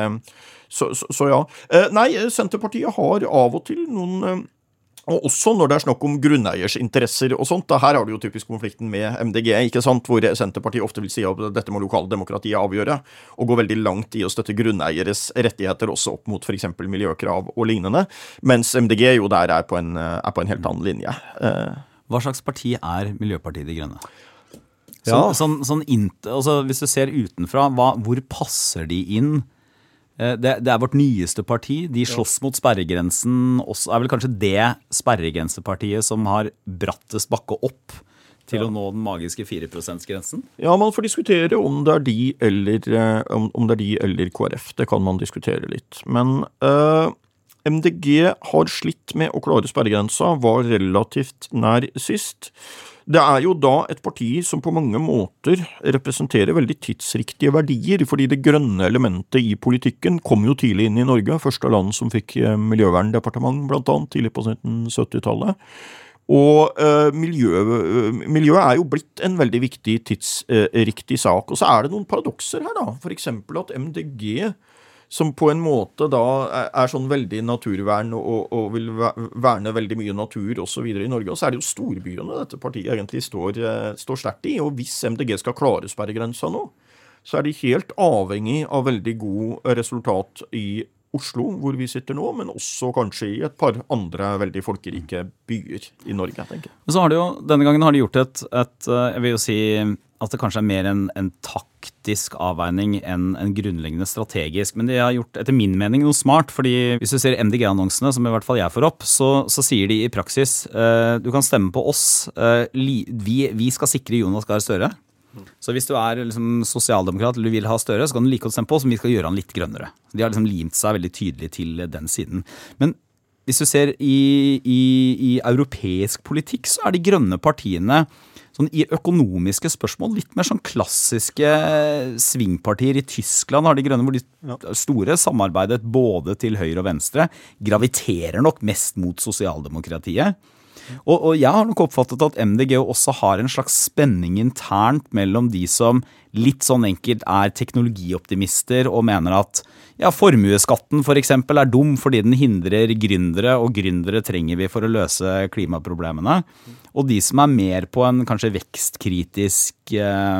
Så ja. Nei, Senterpartiet har av og til noen... Og også når det snakk om grunneiers interesser og sånt, da her har du jo typisk konflikten med MDG, ikke sant, hvor Senterpartiet ofte vil si at dette må lokaldemokratiet avgjøre, og gå veldig langt i å støtte grunneieres rettigheter også opp mot for eksempel miljøkrav og lignende, mens MDG jo der er på en helt annen linje. Hva slags parti er Miljøpartiet De Grønne? Ja. Altså, hvis du ser utenfra, hvor passer de inn? Det er vårt nyeste parti. De slåss mot sperregrensen. Også er vel kanskje det sperregrensepartiet som har brattest bakke opp til å nå den magiske 4%-grensen? Ja, man får diskutere om det er de eller KrF. Det kan man diskutere litt. Men MDG har slitt med å klare sperregrensa, var relativt nær sist. Det er jo da et parti som på mange måter representerer veldig tidsriktige verdier, fordi det grønne elementet i politikken kom jo tidlig inn i Norge, første land som fikk miljøverndepartement blant annet, tidlig på 1970-tallet. Og miljøet er jo blitt en veldig viktig tidsriktig sak. Og så er det noen paradokser her da, for eksempel at MDG som på en måte da er sånn veldig naturvern og vil verne veldig mye natur og så videre i Norge. Og så er det jo storbyene dette partiet egentlig står sterkt i, og hvis MDG skal klare sperregrensa nå, så er de helt avhengig av veldig god resultat i Oslo, hvor vi sitter nå, men også kanskje i et par andre veldig folkerike byer i Norge, tenker jeg. Så har de jo, denne gangen har de gjort jeg vil jo si at det kanskje er mer en taktisk avveining enn en grunnleggende strategisk, men de har gjort etter min mening noe smart, fordi hvis du ser MDG-annonsene, som i hvert fall jeg får opp, så sier de i praksis, du kan stemme på oss, vi skal sikre Jonas Gahr Støre. Så hvis du er liksom sosialdemokrat eller du vil ha Støre, så kan du like godt stemme på oss, men vi skal gjøre han litt grønnere. De har liksom limt seg veldig tydelig til den siden. Men hvis du ser i europeisk politikk, så er de grønne partiene sånn i økonomiske spørsmål litt mer sånn klassiske svingpartier. I Tyskland har de grønne, hvor de store samarbeidet både til høyre og venstre, graviterer nok mest mot sosialdemokratiet. Og jeg har nok oppfattet at MDG også har en slags spenning internt mellom de som litt sånn enkelt er teknologioptimister og mener at formueskatten for eksempel er dum fordi den hindrer gründere, og gründere trenger vi for å løse klimaproblemene. Og de som er mer på en kanskje vekstkritisk,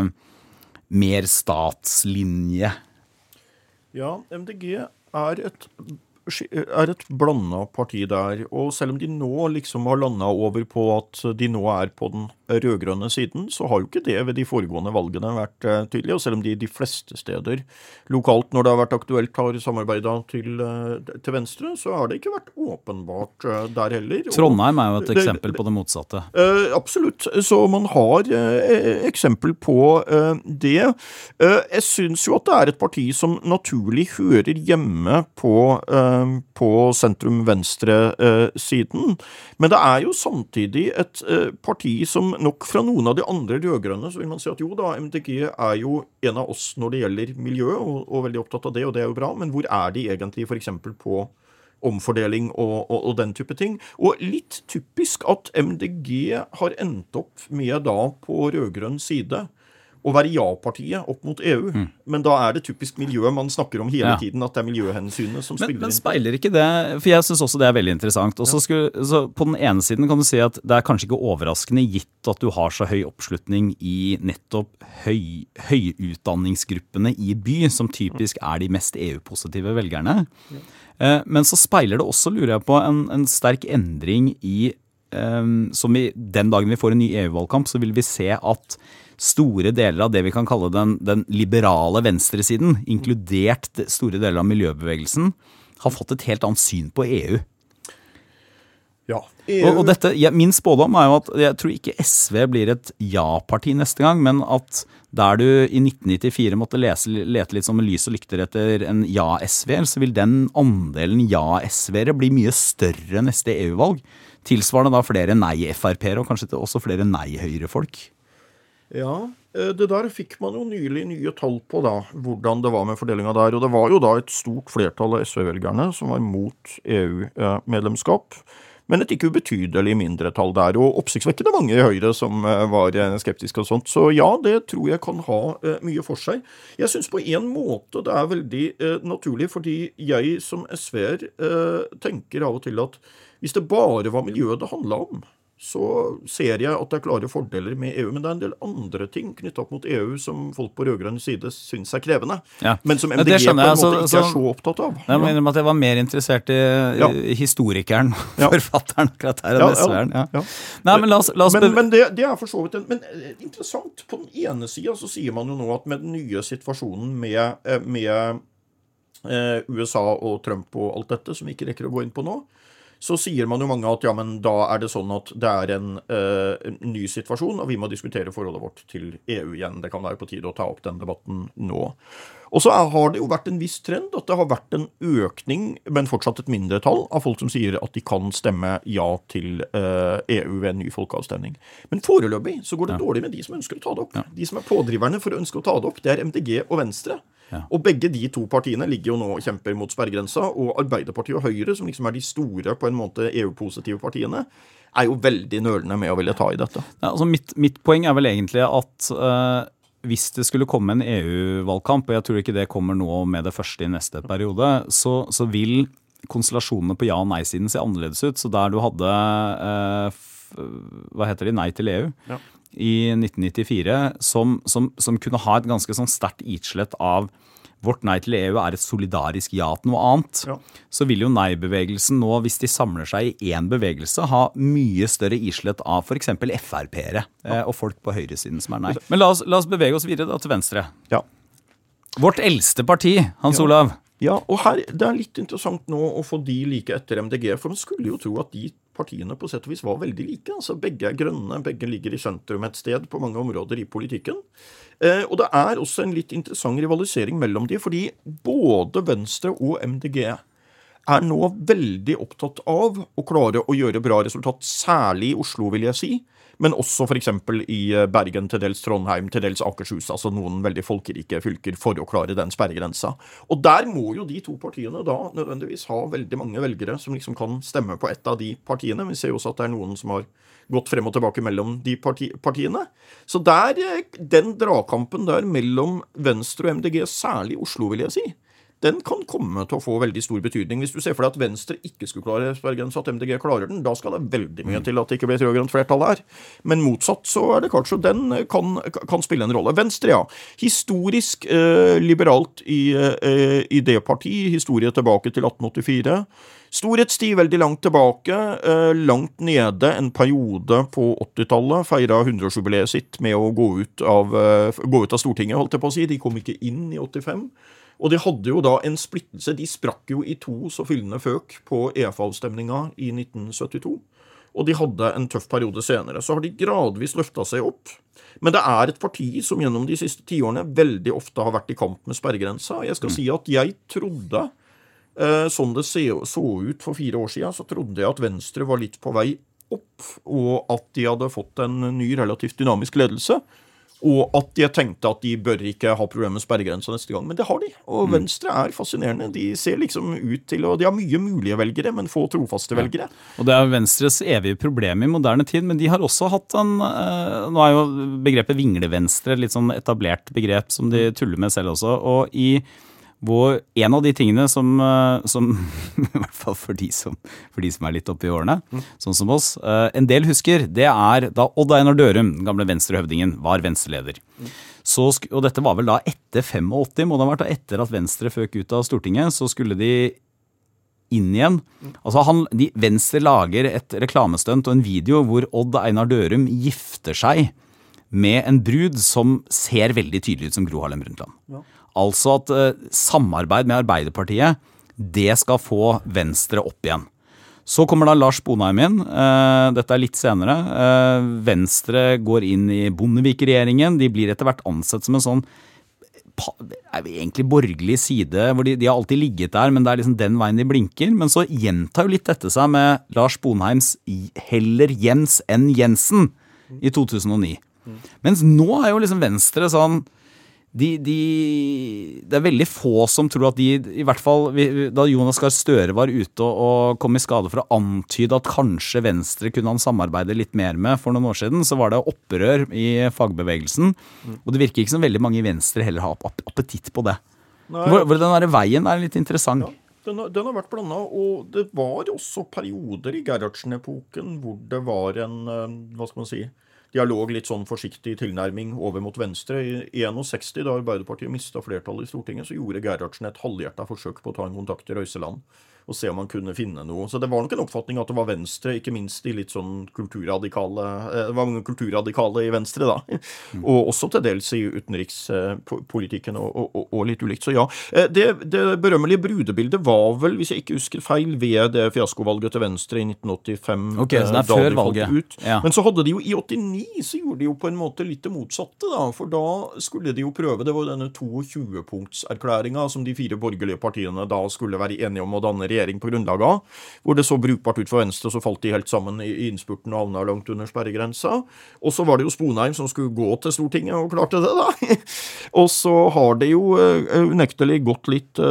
mer statslinje. Ja, MDG er et blandet parti der, og selv om de nå liksom har landet over på at de nå er på den rødgrønne siden, så har jo ikke det ved de foregående valgene vært tydelig, og selv om de fleste steder lokalt, når det har vært aktuelt, har samarbeidet til venstre, så har det ikke vært åpenbart der heller. Trondheim er jo et eksempel på det motsatte. Absolutt, så man har eksempel på det. Jeg synes jo at det er et parti som naturlig hører hjemme på sentrum-venstre-siden, men det er jo samtidig et parti som nok fra noen av de andre rødgrønne, så vil man si at jo da, MDG er jo en av oss når det gjelder miljø, og veldig opptatt av det, og det er jo bra, men hvor er de egentlig for eksempel på omfordeling og den type ting? Og litt typisk at MDG har endt opp med da på rødgrønn side å være ja-partiet opp mot EU. Men da er det typisk miljøet man snakker om hele tiden, at det er miljøhensynene som spiller inn. Men speiler ikke det, for jeg synes også det er veldig interessant. Så på den ene siden kan du si at det er kanskje ikke overraskende gitt at du har så høy oppslutning i nettopp høyutdanningsgruppene i by, som typisk er de mest EU-positive velgerne. Men så speiler det også, lurer jeg på, en sterk endring i, som den dagen vi får en ny EU-valgkamp, så vil vi se at store deler av det vi kan kalle den liberale venstresiden, inkludert store deler av miljøbevegelsen, har fått et helt annet syn på EU. Ja. Og dette, min spådom jo at jeg tror ikke SV blir et ja-parti neste gang, men at der du i 1994 måtte lete litt som med lys og lykter etter en ja-SV-er, så vil den andelen ja-SV-ere bli mye større neste EU-valg. Tilsvarende da flere nei-FRP-ere og kanskje også flere nei-høyre-folk. Ja, det der fikk man jo nylig nye tall på da, hvordan det var med fordelingen der. Og det var jo da et stort flertall av SV-velgerne som var mot EU-medlemskap. Men et ikke ubetydelig mindretall der, og oppsiktsvekkende mange i Høyre som var skeptiske og sånt. Så ja, det tror jeg kan ha mye for seg. Jeg synes på en måte det veldig naturlig, fordi jeg som SV-er tenker av og til at hvis det bare var miljøet det handlet om, så ser jeg at det klare fordeler med EU, men det en del andre ting knyttet opp mot EU som folk på rødgrønn side synes krevende, men som MDG på en måte ikke så opptatt av. Jeg mener at jeg var mer interessert i historikeren, forfatteren, akkurat her, enn SV-eren. Nei, men la oss men det for så vidt men interessant. På den ene siden så sier man jo nå at med den nye situasjonen med USA og Trump og alt dette, som vi ikke rekker å gå inn på nå, så sier man jo mange at ja, men da det sånn at det en ny situasjon, og vi må diskutere forholdet vårt til EU igjen. Det kan være på tide å ta opp den debatten nå. Og så har det jo vært en viss trend at det har vært en økning, men fortsatt et mindretall av folk som sier at de kan stemme ja til EU ved en ny folkeavstemning. Men foreløpig så går det dårlig med de som ønsker å ta det opp. De som pådriverne for å ønske å ta det opp, det MDG og Venstre. Og begge de to partiene ligger jo nå og kjemper mot sperregrensa, og Arbeiderpartiet og Høyre, som liksom de store på en måte EU-positive partiene, jo veldig nølende med å ville ta i dette. Ja, altså mitt poeng vel egentlig at hvis det skulle komme en EU-valgkamp, og jeg tror ikke det kommer nå med det første i neste periode, så vil konstellasjonene på ja- og nei-siden se annerledes ut. Så der du hadde, nei til EU, i 1994, som kunne ha et ganske sånn sterkt utslett av vårt nei til EU et solidarisk ja til noe annet, så vil jo nei-bevegelsen nå, hvis de samler seg i en bevegelse, ha mye større utslett av for eksempel FRP-ere og folk på høyresiden som nei. Men la oss bevege oss videre da til venstre. Ja. Vårt eldste parti, Hans Olav. Ja, og her, det litt interessant nå å få de like etter MDG, for man skulle jo tro at de partiene på sett og vis var veldig like. Altså begge grønne, begge ligger i sentrum et sted på mange områder i politikken. Og det også en litt interessant rivalisering mellom de, fordi både Venstre og MDG nå veldig opptatt av å klare å gjøre bra resultat, særlig i Oslo, vil jeg si, men også for eksempel i Bergen, til dels Trondheim, til dels Akershus, altså noen veldig folkerike fylker for å klare den sperregrensa. Og der må jo de to partiene da nødvendigvis ha veldig mange velgere som liksom kan stemme på et av de partiene. Vi ser jo også at det noen som har gått frem og tilbake mellom de partiene. Så den dragkampen der mellom Venstre og MDG, særlig i Oslo, vil jeg si, den kan komme til å få veldig stor betydning. Hvis du ser for deg at Venstre ikke skulle klare sperregrensa, at MDG klarer den, da skal det veldig mye til at det ikke blir et rødgrønt flertall der. Men motsatt så det klart, så den kan spille en rolle. Venstre, ja. Historisk liberalt i det partiet, historie tilbake til 1884. Storhetstid veldig langt tilbake, langt nede en periode på 80-tallet, feiret 100-årsjubileet sitt med å gå ut av Stortinget, holdt jeg på å si. De kom ikke inn i 85. Og de hadde jo da en splittelse, de sprakk jo i to så fyllende føk på EF-avstemninga i 1972. Og de hadde en tøff periode senere. Så har de gradvis løftet seg opp. Men det et parti som gjennom de siste 10 årene veldig ofte har vært i kamp med sperregrensa. Jeg skal si at jeg trodde, sånn det så ut for 4 år siden, så trodde jeg at Venstre var litt på vei opp, og at de hadde fått en ny relativt dynamisk ledelse. Og at jeg tenkte at de bør ikke ha problemer med sperregrensa neste gang. Men det har de. Og Venstre fascinerende. De ser liksom ut til, og de har mye mulige velgere, men få trofaste velgere. Og det Venstres evige problem i moderne tid, men de har også hatt nå jo begrepet vinglevenstre litt sånn etablert begrep som de tuller med selv også. Og en av de tingene som i hvert fall for de som litt oppe i årene, sånn som oss, en del husker, det da Odd Einar Dørum, den gamle venstrehøvdingen, var venstreleder. Og dette var vel da etter 85, må det ha vært da etter at Venstre føk ut av Stortinget, så skulle de inn igjen. Altså Venstre lager et reklamestønt og en video hvor Odd Einar Dørum gifter seg med en brud som ser veldig tydelig ut som Gro Harlem Brundtland. Ja. Altså at samarbeid med Arbeiderpartiet, det skal få Venstre opp igjen. Så kommer da Lars Sponheim inn, dette litt senere. Venstre går inn i Bondevik-regjeringen, de blir etter hvert ansett som en sånn egentlig borgerlig side, hvor de har alltid ligget der, men det liksom den veien de blinker. Men så gjentar jo litt dette seg med Lars Sponheims heller Jens enn Jensen i 2009. Mens nå jo liksom Venstre sånn, det veldig få som tror at i hvert fall da Jonas Gahr Støre var ute og kom i skade for å antyde at kanskje Venstre kunne han samarbeide litt mer med for noen år siden, så var det opprør i fagbevegelsen, og det virker ikke som veldig mange i Venstre heller har appetitt på det. Hvor den der veien litt interessant. Ja, den har vært blandet, og det var også perioder i Gerhardsen-epoken hvor det var en, hva skal man si, dialog, litt sånn forsiktig tilnærming over mot Venstre. I 61, da Arbeiderpartiet mistet flertallet i Stortinget, så gjorde Gerhardsen et halvhjertet forsøk på å ta en kontakt i Røyseland og se om man kunne finne noe. Så det var nok en oppfatning at det var Venstre, ikke minst de litt sånn kulturradikale, det var mange kulturradikale i Venstre da, og også til dels i utenrikspolitikken og litt ulikt. Så ja, det berømmelige brudebildet var vel, hvis jeg ikke husker feil, ved det fiaskovalget til Venstre i 1985. Ok, så det før valget. Ja. Men så hadde de jo i 89, så gjorde de jo på en måte litt det motsatte da, for da skulle de jo prøve, det var jo denne 22-punktserklæringen som de 4 borgerlige partiene da skulle være enige om å danne regjering på grunnlag av, hvor det så brukbart ut for Venstre, så falt de helt sammen i innspurten og havna langt under sperregrensa. Og så var det jo Sponheim som skulle gå til Stortinget og klarte det da. Og så har det jo unektelig gått litt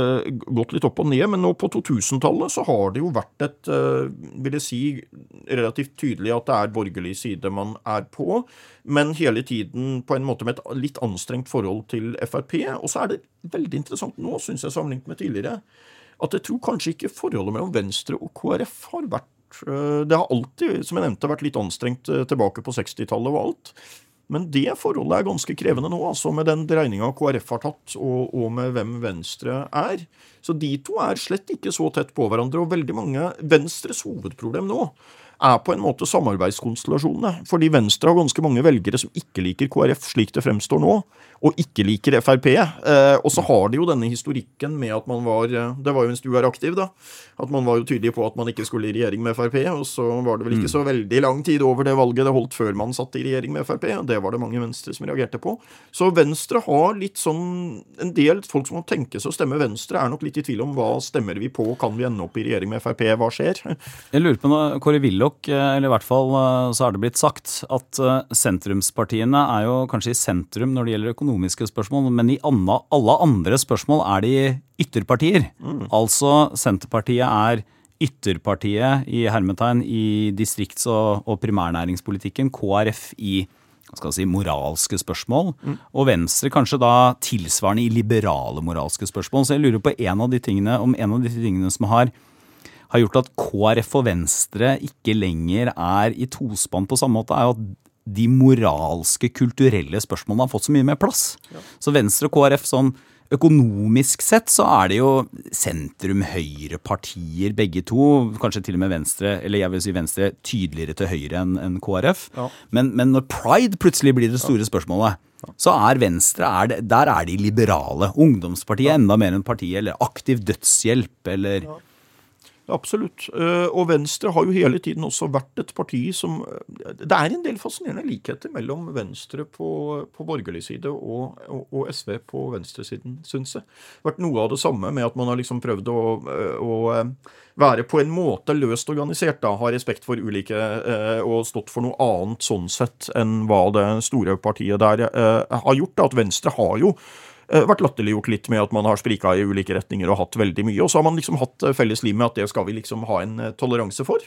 opp og ned, men nå på 2000-tallet så har det jo vært et, vil jeg si, relativt tydelig at det borgerlig side man på, men hele tiden på en måte med et litt anstrengt forhold til FrP. Og så det veldig interessant nå, synes jeg, sammenlignet med tidligere, at jeg tror kanskje ikke forholdet mellom Venstre og KrF har vært, det har alltid, som jeg nevnte, vært litt anstrengt tilbake på 60-tallet og alt. Men det forholdet ganske krevende nå, altså med den dreiningen KrF har tatt, og med hvem Venstre Så de to slett ikke så tett på hverandre, og veldig mange Venstres hovedproblem nå på en måte samarbeidskonstellasjonene, fordi Venstre har ganske mange velgere som ikke liker KrF slik det fremstår nå, og ikke liker FrP, og så har de jo denne historikken med at man var, det var jo mens du aktiv da, at man var jo tydelig på at man ikke skulle i regjering med FrP, og så var det vel ikke så veldig lang tid over det valget det holdt før man satt i regjering med FrP, og det var det mange Venstre som reagerte på. Så Venstre har litt sånn, en del folk som må tenke seg å stemme Venstre nok litt i tvil om hva stemmer vi på, kan vi ende opp i regjering med FrP, hva skjer? Jeg lurer på noe, Kåre Willoch, eller i hvert fall så har det blitt sagt at sentrumspartiene jo kanskje i sentrum når det gjelder økonomiske spørsmål, men i alle andre spørsmål de ytterpartier. Altså Senterpartiet ytterpartiet i hermetegn i distrikts- og primærnæringspolitikken, KrF i skal si, moralske spørsmål, og Venstre kanskje da tilsvarende i liberale moralske spørsmål. Så jeg lurer på en av de tingene som har gjort at KrF og Venstre ikke lenger i tospann på samme måte, at de moralske, kulturelle spørsmålene har fått så mye mer plass. Ja. Så Venstre og KrF sånn økonomisk sett så det jo sentrum-høyre partier begge to, kanskje til og med Venstre, eller jeg vil si Venstre tydeligere til høyre enn KrF. Ja. Men når Pride plutselig blir det store spørsmålet, så Venstre, der de liberale. Ungdomspartiet enda mer enn partiet, eller aktiv dødshjelp, eller... Absolutt. Og Venstre har jo hele tiden også vært et parti som... Det en del fascinerende likheter mellom Venstre på borgerlig side og SV på venstresiden, synes jeg. Det har vært noe av det samme med at man har liksom prøvd å være på en måte løst organisert, da, ha respekt for ulike og stått for noe annet sånn sett enn hva det store partiet der har gjort. Da. At Venstre har jo vært latterliggjort litt med at man har spriket i ulike retninger og hatt veldig mye, og så har man liksom hatt felles liv med at det skal vi liksom ha en toleranse for.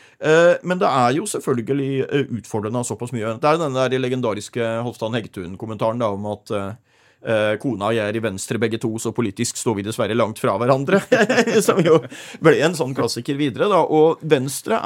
Men det jo selvfølgelig utfordrende såpass mye. Det den der legendariske Hofstad Hegtun-kommentaren da, om at kona og jeg i Venstre begge to, så politisk står vi dessverre langt fra hverandre, som jo ble en sånn klassiker videre da, og Venstre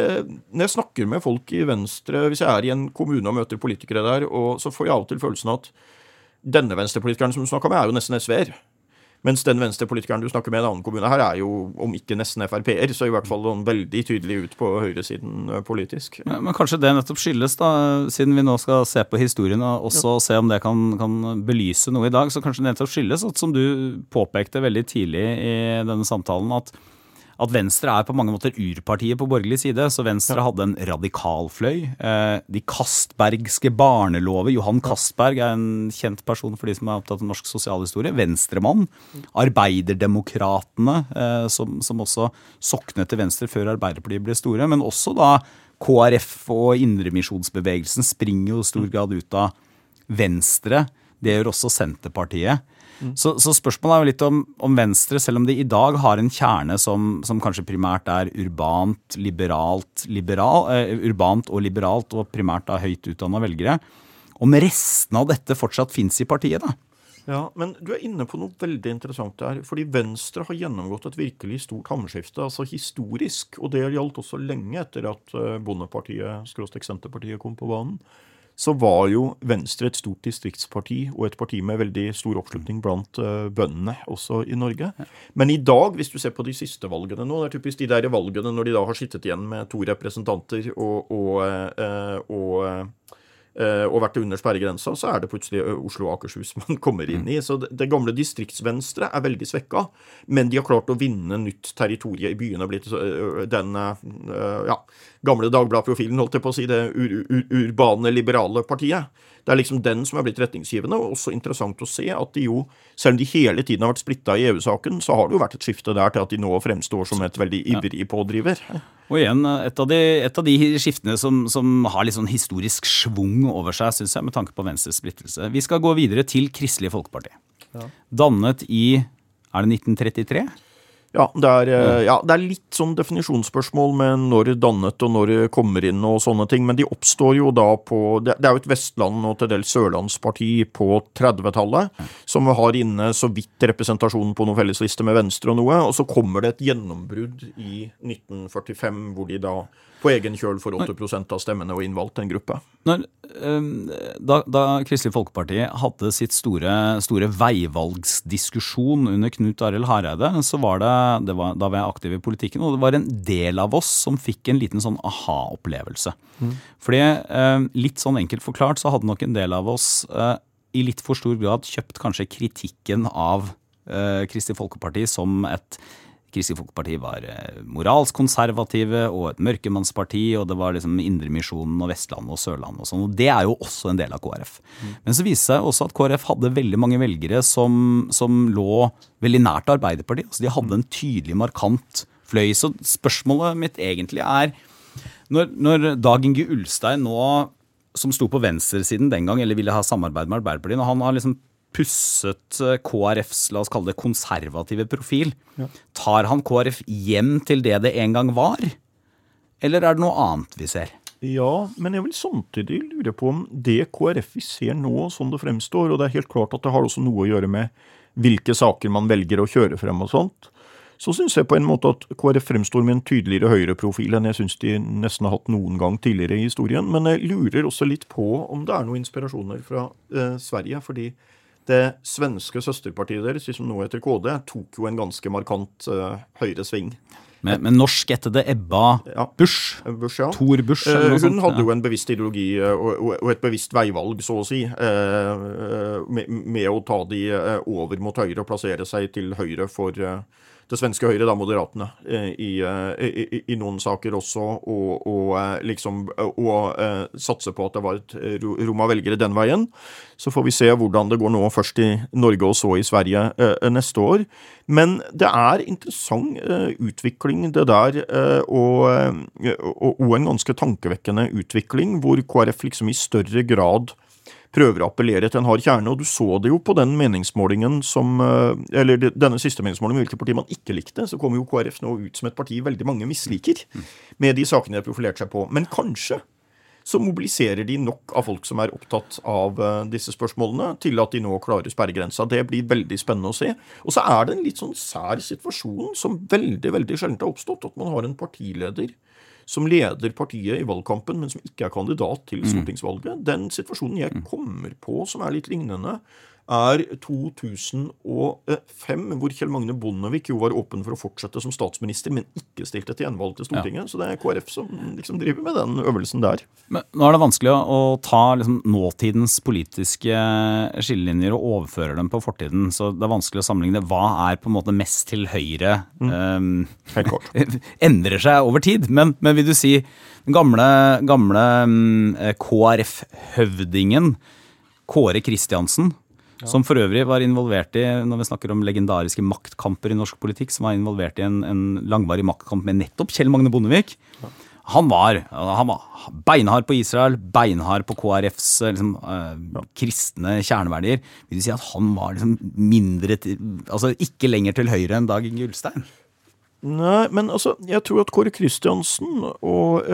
når jeg snakker med folk i Venstre, hvis jeg i en kommune og møter politikere der, og så får jeg av og til følelsen at denne venstrepolitikeren som du snakker med jo nesten SV-er, mens den venstrepolitikeren du snakker med i en annen kommune her jo, om ikke nesten FrP-er, så i hvert fall veldig tydelig ut på høyresiden politisk. Men kanskje det nettopp skyldes da, siden vi nå skal se på historien og også se om det kan belyse noe i dag, så kanskje det nettopp skyldes at som du påpekte veldig tidlig i denne samtalen, at at Venstre på mange måter urpartiet på borgerlig side, så Venstre hadde en radikalfløy. De Castbergske barnelover, Johan Castberg en kjent person for de som opptatt av norsk sosialhistorie, venstremann. Arbeiderdemokratene, som også soknet til venstre før Arbeiderpartiet ble store, men også da KrF og indremisjonsbevegelsen springer jo i stor grad ut av venstre. Det gjør også Senterpartiet. Så spørsmålet jo litt om Venstre, selv om de i dag har en kjerne som kanskje primært urbant og liberalt, og primært høyt utdannede velgere, om resten av dette fortsatt finnes i partiet da? Ja, men du inne på noe veldig interessant der, fordi Venstre har gjennomgått et virkelig stort hamskifte, altså historisk, og det gjaldt også lenge etter at Bondepartiet, Senterpartiet kom på banen. Så var jo Venstre et stort distriktsparti og et parti med veldig stor oppslutning blant bøndene også i Norge. Men i dag, hvis du ser på de siste valgene nå, det typisk de der valgene når de da har sittet igjen med 2 representanter og vært under sperregrensa, så det plutselig Oslo og Akershus man kommer inn i. Så det gamle distriktsvenstre veldig svekka, men de har klart å vinne nytt territorie i byene, blitt den gamle Dagbladet-profilen, holdt jeg på å si, det urbane, liberale partiet. Det liksom den som blitt retningsgivende, og også interessant å se at de jo, selv om de hele tiden har vært splittet i EU-saken, så har det jo vært et skifte der til at de nå fremstår som et veldig ivrig pådriver. Og igjen, et av de skiftene som har litt sånn historisk svung over seg, synes jeg, med tanke på Venstres splittelse. Vi skal gå videre til Kristelig Folkeparti. Ja. Dannet i, det 1933? Ja, det litt sånn definisjonsspørsmål med når dannet og når kommer inn og sånne ting, men de oppstår jo da på, det jo et Vestland og til dels Sørlandsparti på 30-tallet, som har inne så vidt representasjonen på noen fellesliste med Venstre og noe, og så kommer det et gjennombrudd i 1945, hvor de da på egen kjøl for 8% av stemmene og innvalgt en gruppe. Da Kristelig Folkeparti hadde sitt store veivalgsdiskusjon under Knut Arild Hareide, så da var jeg aktiv i politikken, og det var en del av oss som fikk en liten sånn aha-opplevelse. Fordi litt sånn enkelt forklart så hadde nok en del av oss i litt for stor grad kjøpt kanskje kritikken av Kristelig Folkeparti som Kristelig Folkeparti var moralsk konservative og et mørkemannsparti, og det var liksom Indremisjonen og Vestlandet og Sørlandet og sånn, og det jo også en del av KrF. Men så viste seg også at KrF hadde veldig mange velgere som lå veldig nært Arbeiderpartiet, altså de hadde en tydelig markant fløy. Så spørsmålet mitt egentlig når Dag Inge Ulstein nå, som sto på venstresiden den gang, eller ville ha samarbeid med Arbeiderpartiet, når han har liksom pusset KrFs, la oss kalle det konservative profil. Ja. Tar han KrF hjem til det en gang var? Eller det noe annet vi ser? Ja, men jeg vil samtidig lure på om det KrF vi ser nå som det fremstår, og det helt klart at det har også noe å gjøre med hvilke saker man velger å kjøre frem og sånt, så synes jeg på en måte at KrF fremstår med en tydeligere høyreprofil enn jeg synes de nesten har hatt noen gang tidligere i historien, men jeg lurer også litt på om det noen inspirasjoner fra Sverige, fordi det svenske søsterpartiet deres, som nå heter KD, tok jo en ganske markant høyre sving. Men norsk etter det Ebba Busch, ja. Tor Busch. Hun hadde jo en bevisst ideologi og et bevisst veivalg, så å si, med å ta de over mot høyre og plassere seg til høyre for det svenske høyre, da moderatene, i noen saker også, og satse på at det var et rom av velgere den veien. Så får vi se hvordan det går nå, først i Norge og så i Sverige neste år. Men det interessant utvikling det der, og en ganske tankevekkende utvikling, hvor KrF liksom i større grad prøver å appellere til en hard kjerne, og du så det jo på den meningsmålingen eller denne siste meningsmålingen, hvilket parti man ikke likte, så kom jo KrF nå ut som et parti veldig mange misliker med de sakene de har profilert seg på. Men kanskje så mobiliserer de nok av folk som opptatt av disse spørsmålene til at de nå klarer sperregrensa. Det blir veldig spennende å se. Og så det en litt sånn sær situasjon som veldig, veldig sjelden har oppstått, at man har en partileder som leder partiet i valgkampen, men som ikke kandidat til stortingsvalget. Den situasjonen jeg kommer på som litt lignende, 2005, hvor Kjell Magne Bondevik jo var åpen for å fortsette som statsminister, men ikke stilte til gjenvalg til Stortinget. Så det KrF som liksom driver med den øvelsen der. Men nå det vanskelig å ta liksom nåtidens politiske skillelinjer og overføre dem på fortiden, så det vanskelig å sammenligne hva på en måte mest til høyre Helt kort. endrer seg over tid. Men vil du si den gamle KrF-høvdingen Kåre Kristiansen, som for øvrig var involvert i, når vi snakker om legendariske maktkamper i norsk politikk, som var involvert i en langvarig maktkamp med nettopp Kjell Magne Bondevik. Han var beinhard på Israel, beinhard på KrFs liksom, kristne kjerneverdier. Vil du si at han var liksom altså ikke lenger til høyre enn Dag Inge Ulstein? Nei, men altså, jeg tror at Kåre Kristiansen og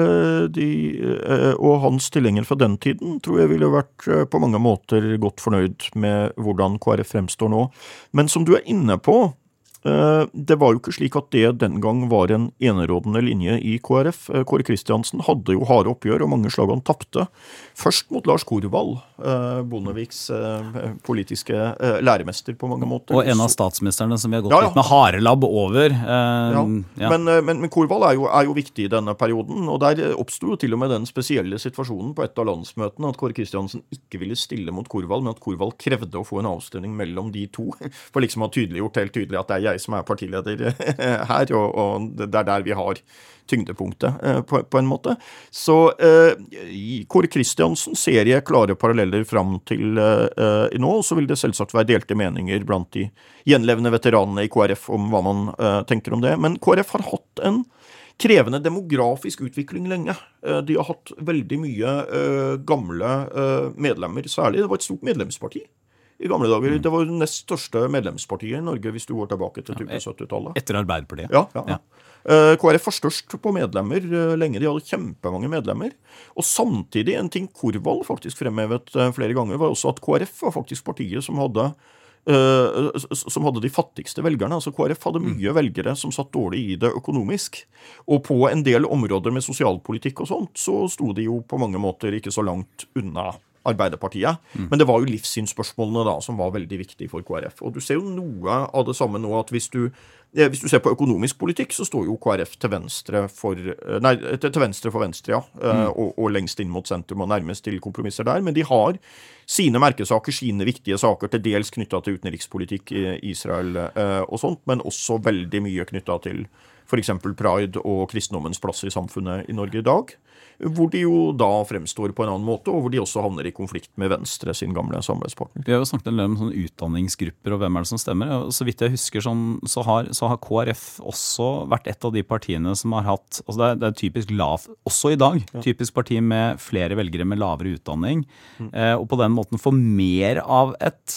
hans tilhenger fra den tiden tror jeg ville vært på mange måter godt fornøyd med hvordan KrF fremstår nå. Men som du inne på, det var jo ikke slik at det den gang var en enerådende linje i KrF. Kåre Kristiansen hadde jo harde oppgjør, og mange slag han tappte. Først mot Lars Korvald, Bondeviks politiske læremester på mange måter. Og en av statsministerne som vi har gått litt med harelabb over. Men Korvald er jo viktig i denne perioden, og der oppstod jo til og med den spesielle situasjonen på et av landsmøtene, at Kåre Kristiansen ikke ville stille mot Korvald, men at Korvald krevde å få en avstemning mellom de to, for liksom å ha helt tydelig at det jeg som partileder her, og det der vi har tyngdepunktet på en måte. Så i Kåre Kristiansen ser jeg klare paralleller fram til nå, og så vil det selvsagt være delte meninger blant de gjenlevende veteranene i KrF om hva man tenker om det. Men KrF har hatt en krevende demografisk utvikling lenge. De har hatt veldig mye gamle medlemmer, særlig. Det var et stort medlemsparti i gamle dager. Det var det nest største medlemspartiet i Norge hvis du går tilbake til 70-tallet. Etter Arbeiderpartiet. Ja. KrF var størst på medlemmer lenge. De hadde kjempemange medlemmer. Og samtidig, en ting Korvald faktisk fremhevet flere ganger, var også at KrF var faktisk partiet som hadde de fattigste velgerne. Altså KrF hadde mye velgere som satt dårlig i det økonomisk. Og på en del områder med sosialpolitikk og sånt, så sto de jo på mange måter ikke så langt unna Arbeiderpartiet. Men det var jo livssynsspørsmålene da som var veldig viktige for KrF. Og du ser jo noe av det samme nå, at hvis du ser på økonomisk politikk, så står jo KrF til venstre for Venstre, og lengst inn mot sentrum og nærmest til kompromisser der. Men de har sine merkesaker, sine viktige saker, til dels knyttet til utenrikspolitikk i Israel og sånt, men også veldig mye knyttet til for eksempel pride og kristendommens plass i samfunnet i Norge i dag, hvor de jo da fremstår på en annen måte, og hvor de også havner i konflikt med Venstre, sin gamle samarbeidspartner. Vi har jo snakket en del om sånne utdanningsgrupper, og hvem er det som stemmer? Så vidt jeg husker, så har KrF også vært et av de partiene som har hatt, altså det er typisk også i dag, typisk parti med flere velgere med lavere utdanning, og på den måten få mer av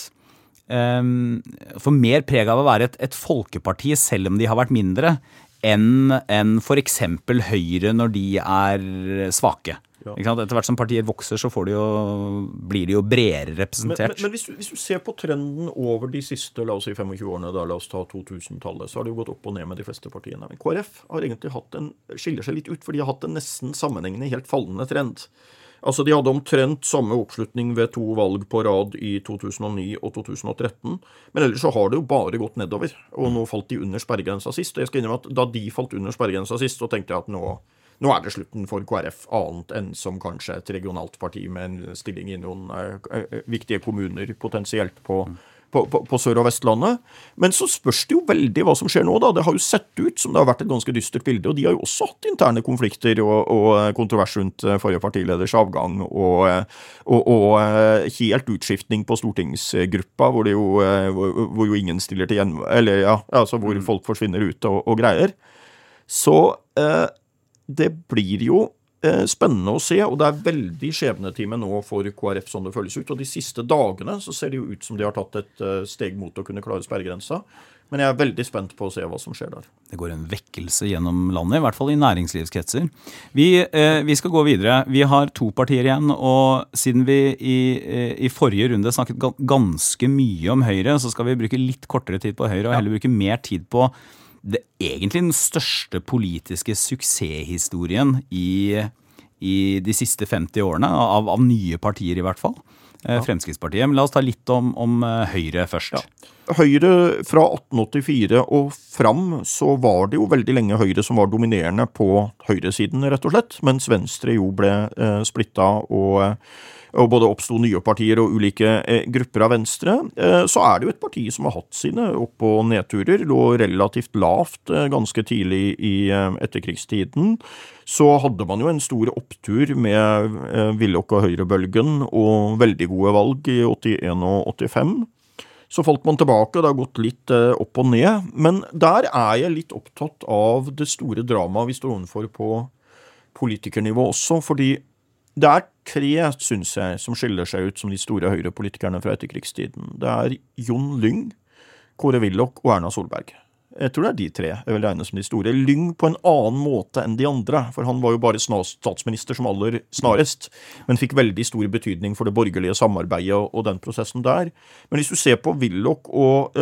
for mer preg av å være et folkeparti, selv om de har vært mindre, enn for eksempel Høyre når de er svake. Ja. Etter hvert som partier vokser, så blir de jo bredere representert. Men hvis du ser på trenden over de siste, la oss si 25 årene, la oss ta 2000-tallet, så har det jo gått opp og ned med de fleste partiene. Men KrF har egentlig skiller seg litt ut, for de har hatt en nesten sammenhengende, helt fallende trend. Altså, de hadde omtrent samme oppslutning ved 2 valg på rad i 2009 og 2013, men ellers så har det jo bare gått nedover, og nå falt de under sperregrensa sist, og jeg skal innrømme at da de falt under sperregrensa sist, så tenkte jeg at nå er det slutten for KrF, annet enn som kanskje et regionalt parti med en stilling i noen viktige kommuner, potensielt på Sør- og Vestlandet. Men så spørs det jo veldig hva som skjer nå da. Det har jo sett ut som det har vært et ganske dystert bilde, og de har jo også hatt interne konflikter og kontrovers rundt forrige partileders avgang, og helt utskiftning på stortingsgruppa, hvor jo ingen stiller til hvor folk forsvinner ut og greier. Så det blir jo spennende å se, og det er veldig skjebnetime nå for KrF som det føles ut, og de siste dagene så ser det jo ut som de har tatt et steg mot å kunne klare sperregrensa, men jeg er veldig spent på å se hva som skjer der. Det går en vekkelse gjennom landet, i hvert fall i næringslivskretser. Vi skal gå videre. Vi har 2 partier igjen, og siden vi i forrige runde snakket ganske mye om Høyre, så skal vi bruke litt kortere tid på Høyre, og heller bruke mer tid på det egentlig den største politiske suksesshistorien i de siste 50 årene, av nye partier i hvert fall. Fremskrittspartiet. Men la oss ta litt om Høyre først. Ja. Høyre fra 1884 og fram så var det jo veldig lenge Høyre som var dominerende på høyresiden, rett og slett, mens Venstre jo ble splittet og både oppstod nye partier og ulike grupper av Venstre, så det jo et parti som har hatt sine opp- og nedturer, lå relativt lavt ganske tidlig i etterkrigstiden. Så hadde man jo en stor opptur med Willoch og Høyrebølgen og veldig gode valg i 81 og 85. Så falt man tilbake, det har gått litt opp og ned, men der jeg litt opptatt av det store dramaet vi står overfor på politikernivå også, fordi det tre, synes jeg, som skiller seg ut som de store høyrepolitikerne fra etterkrigstiden. Det Jon Lyng, Kåre Willoch og Erna Solberg. Jeg tror det de tre jeg vil regne som de store. Lyng på en annen måte enn de andre, for han var jo bare statsminister som aller snarest, men fikk veldig stor betydning for det borgerlige samarbeidet og den prosessen der. Men hvis du ser på Willoch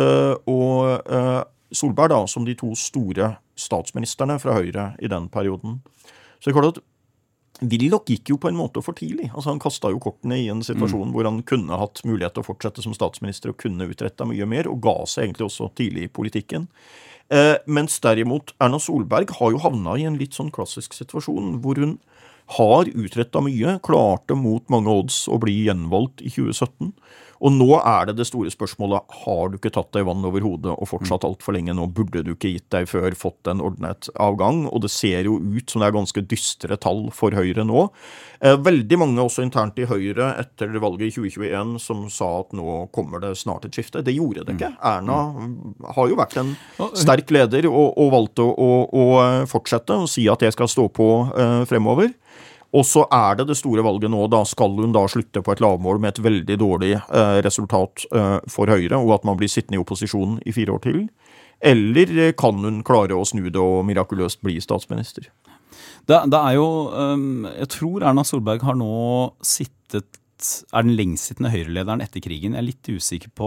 og Solberg da, som de to store statsministerne fra Høyre i den perioden, så det klart at Willoch gikk jo på en måte for tidlig. Altså han kastet jo kortene i en situasjon hvor han kunne hatt mulighet til å fortsette som statsminister og kunne utrette mye mer, og ga seg egentlig også tidlig i politikken. Mens derimot Erna Solberg har jo havnet i en litt sånn klassisk situasjon, hvor hun har utrettet mye, klarte mot mange odds å bli gjenvalgt i 2017. Og nå det store spørsmålet, har du ikke tatt deg vann over hodet og fortsatt alt for lenge nå? Burde du ikke gitt deg før fått en ordnet avgang? Og det ser jo ut som det ganske dystre tall for Høyre nå. Veldig mange også internt i Høyre etter valget i 2021 som sa at nå kommer det snart et skifte. Det gjorde det ikke. Erna har jo vært en sterk leder og valgte å fortsette og si at jeg skal stå på fremover. Og så det store valget nå, da skal hun da slutte på et lavmål med et veldig dårlig resultat for Høyre, og at man blir sittende i opposisjon i 4 år til. Eller kan hun klare å snu det og mirakuløst bli statsminister? Det jo, jeg tror Erna Solberg har nå sittet, den lengstsittende Høyre-lederen etter krigen. Jeg litt usikker på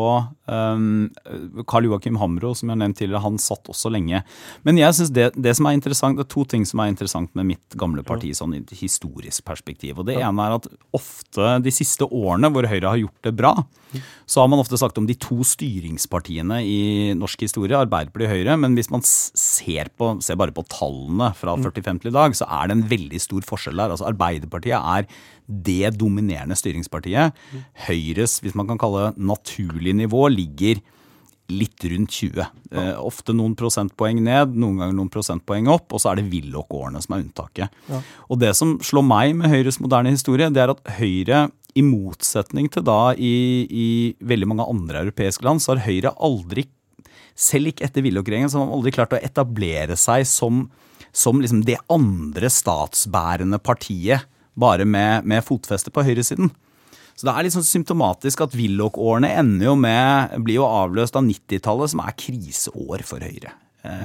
Karl Joachim Hambro, som jeg har nevnt tidligere, han satt også lenge. Men jeg synes det som interessant, det to ting som interessant med mitt gamle parti sånn i et historisk perspektiv. Og det ene at ofte de siste årene hvor Høyre har gjort det bra, så har man ofte sagt om de to styringspartiene i norsk historie, Arbeiderpartiet og Høyre, men hvis man ser bare på tallene fra 45 til i dag, så det en veldig stor forskjell der. Altså Arbeiderpartiet det dominerende styringspartiet. Høyres, hvis man kan kalle det naturlig nivå, ligger litt rundt 20. Ofte noen prosentpoeng ned, noen ganger noen prosentpoeng opp, og så det Willoch-årene som unntaket. Ja. Og det som slår meg med Høyres moderne historie, det at Høyre, i motsetning til da i veldig mange andre europeiske land, så har Høyre aldri, selv ikke etter Willoch-regjeringen, så har man aldri klart å etablere seg som liksom det andre statsbærende partiet, bare med fotfeste på høyresiden. Så det litt sånn symptomatisk at Willoch-årene blir jo avløst av 90-tallet, som kriseår for Høyre.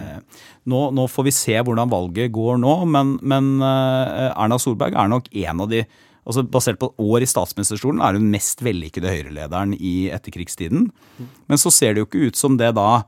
Nå får vi se hvordan valget går nå, men Erna Solberg nok en av de, altså basert på år i statsministerstolen, hun mest vellykkede Høyre-lederen i etterkrigstiden. Men så ser det jo ikke ut som det da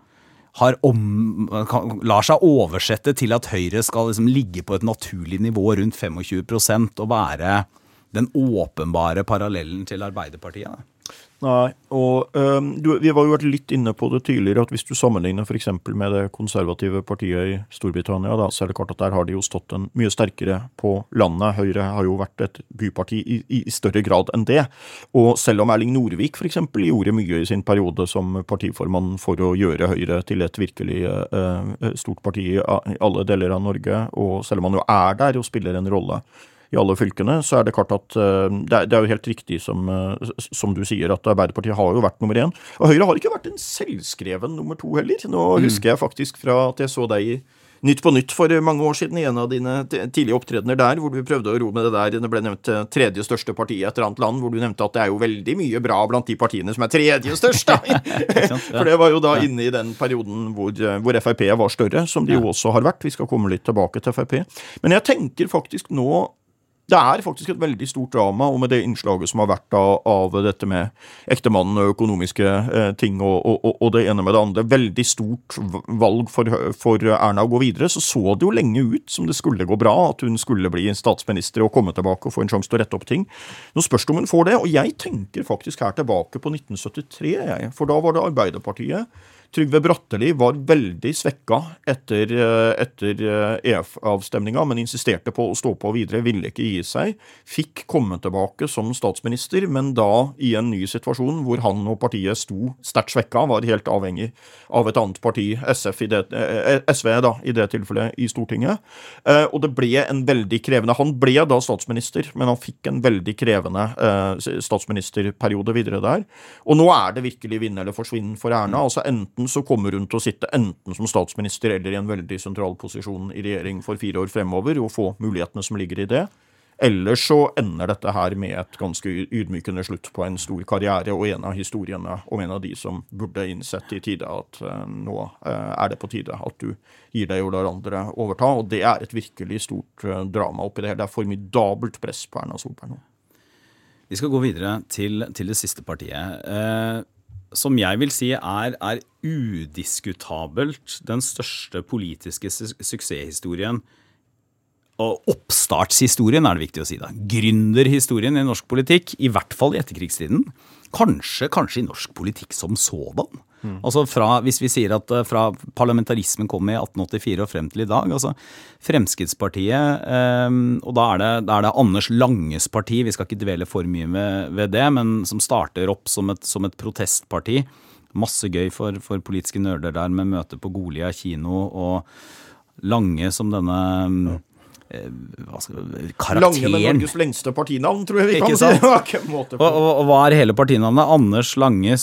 lar seg oversette til at Høyre skal liksom ligge på et naturlig nivå rundt 25% og være den åpenbare parallellen til Arbeiderpartiet. Nei, og vi var jo vært litt inne på det tidligere, at hvis du sammenligner for eksempel med det konservative partiet i Storbritannia, da, så det klart at der har de jo stått en mye sterkere på landet. Høyre har jo vært et byparti i større grad enn det. Og selv om Erling Norvik for eksempel gjorde mye i sin periode som partiformann for å gjøre Høyre til et virkelig stort parti i alle deler av Norge, og selv om han jo der og spiller en rolle i alle fylkene, så det klart at det jo helt riktig som du sier, at Arbeiderpartiet har jo vært nummer 1. Og Høyre har ikke vært en selvskreven nummer 2 heller. Nå husker jeg faktisk fra at jeg så deg i Nytt på Nytt for mange år siden, i en av dine tidlige opptredener der, hvor du prøvde å ro med det der. Det ble nevnt tredje største partiet i et eller annet land, hvor du nevnte at det jo veldig mye bra blant de partiene som tredje størst. For det var jo da inne i den perioden hvor FrP var større, som de jo også har vært. Vi skal komme litt tilbake til FrP. Men jeg tenker faktisk nå, Det faktisk et veldig stort drama, og med det innslaget som har vært av dette med ektemannen og økonomiske ting og det ene med det andre, veldig stort valg for Erna å gå videre, så det jo lenge ut som det skulle gå bra, at hun skulle bli statsminister og komme tilbake og få en sjanse til å rette opp ting. Nå spørs det om hun får det, og jeg tenker faktisk her tilbake på 1973, for da var det Arbeiderpartiet. Trygve Bratteli var veldig svekket etter EF-avstemningen, men insisterte på å stå på videre, ville ikke gi seg. Fikk komme tilbake som statsminister, men da i en ny situasjon hvor han og partiet sto sterkt svekket, var helt avhengig av et annet parti, SV da, i det tilfellet i Stortinget. Og det ble en veldig krevende, han ble da statsminister, men han fikk en veldig krevende statsministerperiode videre der. Og nå det virkelig vinne eller forsvinne for Erna, altså enten så kommer hun til å sitte enten som statsminister eller i en veldig sentral posisjon i regjering for 4 år fremover og få mulighetene som ligger i det. Eller så ender dette her med et ganske ydmykende slutt på en stor karriere og en av historiene om en av de som burde innsett i tide at nå det på tide at du gir deg og lar andre overta. Og det et virkelig stort drama oppi det her. Det formidabelt press på Erna Solberg nå. Vi skal gå videre til det siste partiet. Som jeg vil si udiskutabelt den største politiske suksesshistorien, og oppstartshistorien det viktig å si da. Gründerhistorien i norsk politikk, i hvert fall i etterkrigstiden. Kanskje i norsk politikk som sådan. Altså hvis vi sier at fra parlamentarismen kom i 1884 og frem til i dag, altså Fremskrittspartiet, og da det Anders Langes parti, vi skal ikke dvele for mye ved det, men som starter opp som et protestparti. Masse gøy for politiske nerder der med møte på Golia kino, og Lange som denne karakteren. Lange med Norges lengste partinavn, tror jeg vi kan si. Og hva hele partinavnet? Anders Langes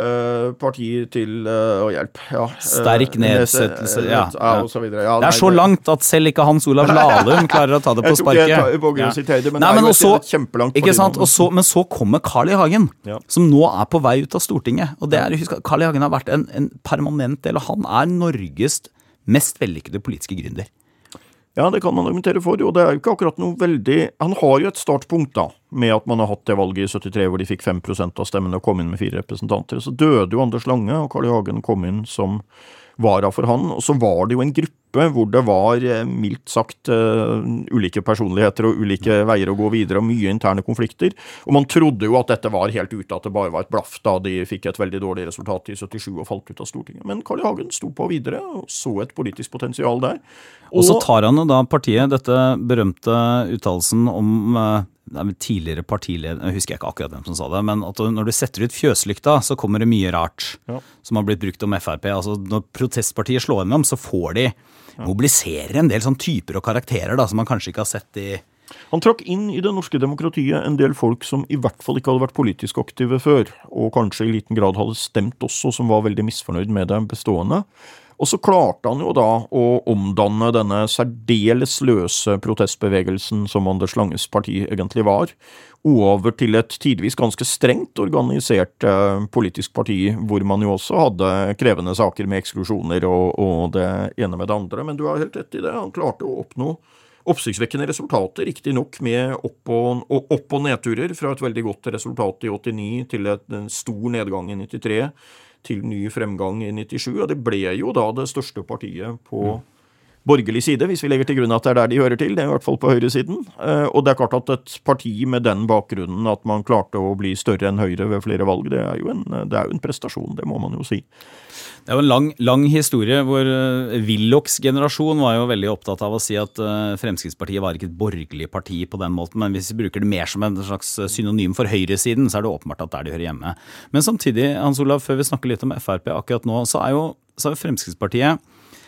parti til hjelp, ja. Sterk nedsettelse, ja. Og så videre. Ja, det så langt at selv ikke Hans Olav Lahlum klarer å ta det på sparket. Jeg våger å sitere det, men det jo et kjempelangt partinavn. Men så kommer Carl I. Hagen, som nå på vei ut av Stortinget. Og husk, Carl I. Hagen har vært en permanent del, og han Norges mest vellykkede politiske gründer. Ja, det kan man argumentere for, og det jo ikke akkurat noe veldig... Han har jo et startpunkt da, med at man har hatt det valget i 73, hvor de fikk 5% av stemmene og kom inn med 4 representanter. Så døde jo Anders Lange, og Carl I. Hagen kom inn som vara for han, og så var det jo en gruppe hvor det var mildt sagt ulike personligheter og ulike veier å gå videre og mye interne konflikter, og man trodde jo at dette var helt ute, at det bare var et blaff da de fikk et veldig dårlig resultat i 77 og falt ut av Stortinget. Men Carl I. Hagen sto på videre og så et politisk potensial der. Og så tar han jo da partiet, dette berømte uttalelsen om tidligere partileder, jeg husker ikke akkurat hvem som sa det, men at når du setter ut fjøslykta, så kommer det mye rart som har blitt brukt om FRP. Altså når protestpartiet slår gjennom, så får de mobilisere en del sånn typer og karakterer da, som man kanskje ikke har sett i... Han trakk inn i det norske demokratiet en del folk som i hvert fall ikke hadde vært politisk aktive før, og kanskje i liten grad hadde stemt også, som var veldig misfornøyd med det bestående. Og så klarte han jo da å omdanne denne særdeles løse protestbevegelsen som Anders Langes parti egentlig var, over til et tidvis ganske strengt organisert politisk parti, hvor man jo også hadde krevende saker med eksklusjoner og det ene med det andre. Men du har helt rett i det, han klarte å oppnå oppsiktsvekkende resultater, riktig nok med opp- og nedturer, fra et veldig godt resultat i 89 til en stor nedgang i 93, til ny fremgang i 97, og det ble jo da det største partiet på borgerlig side, hvis vi legger til grunn at det der de hører til, det i hvert fall på høyresiden. Og det klart at et parti med den bakgrunnen, at man klarte å bli større enn Høyre ved flere valg, det jo en prestasjon, det må man jo si. Det jo en lang historie hvor Willochs generasjon var jo veldig opptatt av å si at Fremskrittspartiet var ikke et borgerlig parti på den måten, men hvis vi bruker det mer som en slags synonym for høyresiden, så det åpenbart at der de hører hjemme. Men samtidig, Hans Olav, før vi snakker litt om FRP akkurat nå, så jo Fremskrittspartiet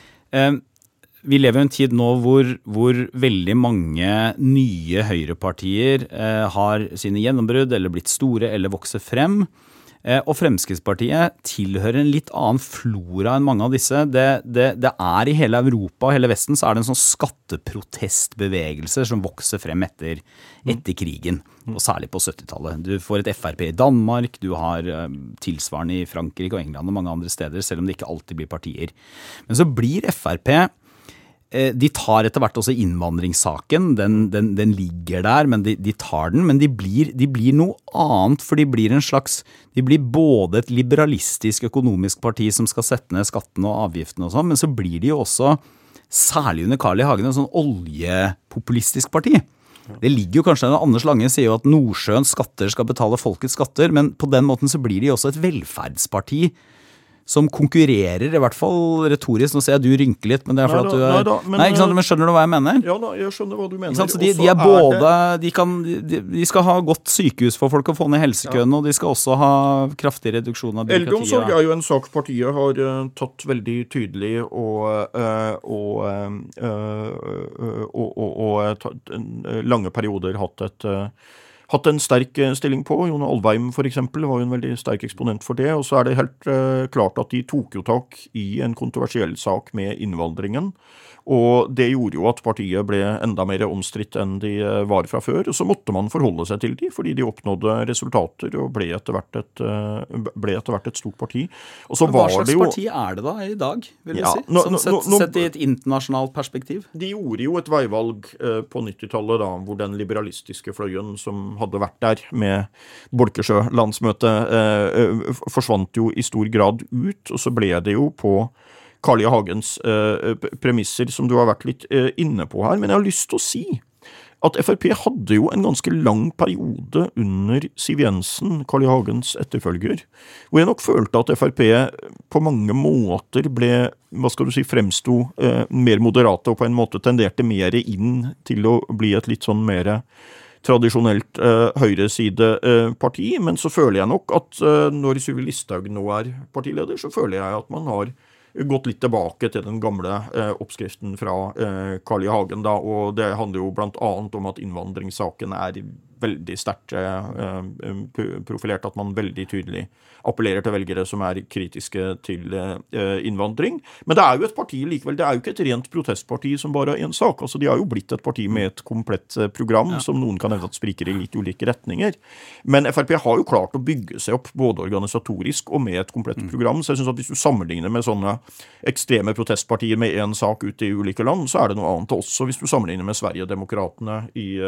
vi lever i en tid nå hvor veldig mange nye høyrepartier har sine gjennombrudd eller blitt store eller vokser frem. Og Fremskrittspartiet tilhører en litt annen flora enn mange av disse. Det i hele Europa og hele Vesten så det en sånn skatteprotestbevegelse som vokser frem etter krigen, og særlig på 70-tallet. Du får et FRP i Danmark, du har tilsvarende i Frankrike og England og mange andre steder, selv om det ikke alltid blir partier. Men så blir FRP de tar etter hvert også innvandringssaken, den ligger der, men de tar den, men de blir noe annet, for de blir både et liberalistisk økonomisk parti som skal sette ned skattene og avgiftene og sånn, men så blir de jo også, særlig under Carl I. Hagen, en sånn oljepopulistisk parti. Det ligger jo kanskje, Anders Lange sier jo at Nordsjøens skatter skal betale folkets skatter, men på den måten så blir de også et velferdsparti som konkurrerer, I hvert fall retorisk. Nå ser jeg du rynker litt, men det for at du Nei, ikke sant, men skjønner du hva jeg mener? Ja da, jeg skjønner hva du mener. Så de er både, de skal ha godt sykehus for folk å få ned helsekøene, og de skal også ha kraftig reduksjon av byråkratiet. Eldreomsorg jo en sak partiet har tatt veldig tydelig og lange perioder hatt en sterk stilling på. Jon Alvheim for eksempel var jo en veldig sterk eksponent for det, og så det helt klart at de tok jo tak I en kontroversiell sak med innvandringen, og det gjorde jo at partiet ble enda mer omstridt enn de var fra før, og så måtte man forholde seg til de, fordi de oppnådde resultater og ble etter hvert et stort parti. Og så Men hva slags parti det da I dag, vil du si? Sett I et internasjonalt perspektiv? De gjorde jo et veivalg på 90-tallet da, hvor den liberalistiske fløyen som hadde vært der med Bolkesjø landsmøte forsvant jo I stor grad ut, og så ble det jo på Carl I. Hagens premisser som du har vært litt inne på her, men jeg har lyst til å si at FrP hadde jo en ganske lang periode under Siv Jensen, Carl I. Hagens etterfølger, hvor jeg nok følte at FrP på mange måter ble, fremsto mer moderate og på en måte tenderte mer inn til å bli et litt sånn mer tradisjonelt høyresideparti, men så føler jeg nok at når Sylvi Listhaug nå partileder, så føler jeg at man har gått litt tilbake til den gamle oppskriften fra Carl I. Hagen da, og det handler jo blant annet om at innvandringssaken veldig sterkt profilert, at man veldig tydelig appellerer til velgere som kritiske til innvandring. Men det jo et parti likevel, det jo ikke et rent protestparti som bare en sak. Altså, de har jo blitt et parti med et komplett program som noen kan hevde at spriker I litt ulike retninger. Men FrP har jo klart å bygge seg opp både organisatorisk og med et komplett program, så jeg synes at hvis du sammenligner med sånne ekstreme protestpartier med en sak ute I ulike land, så det noe annet også. Hvis du sammenligner med Sverigedemokratene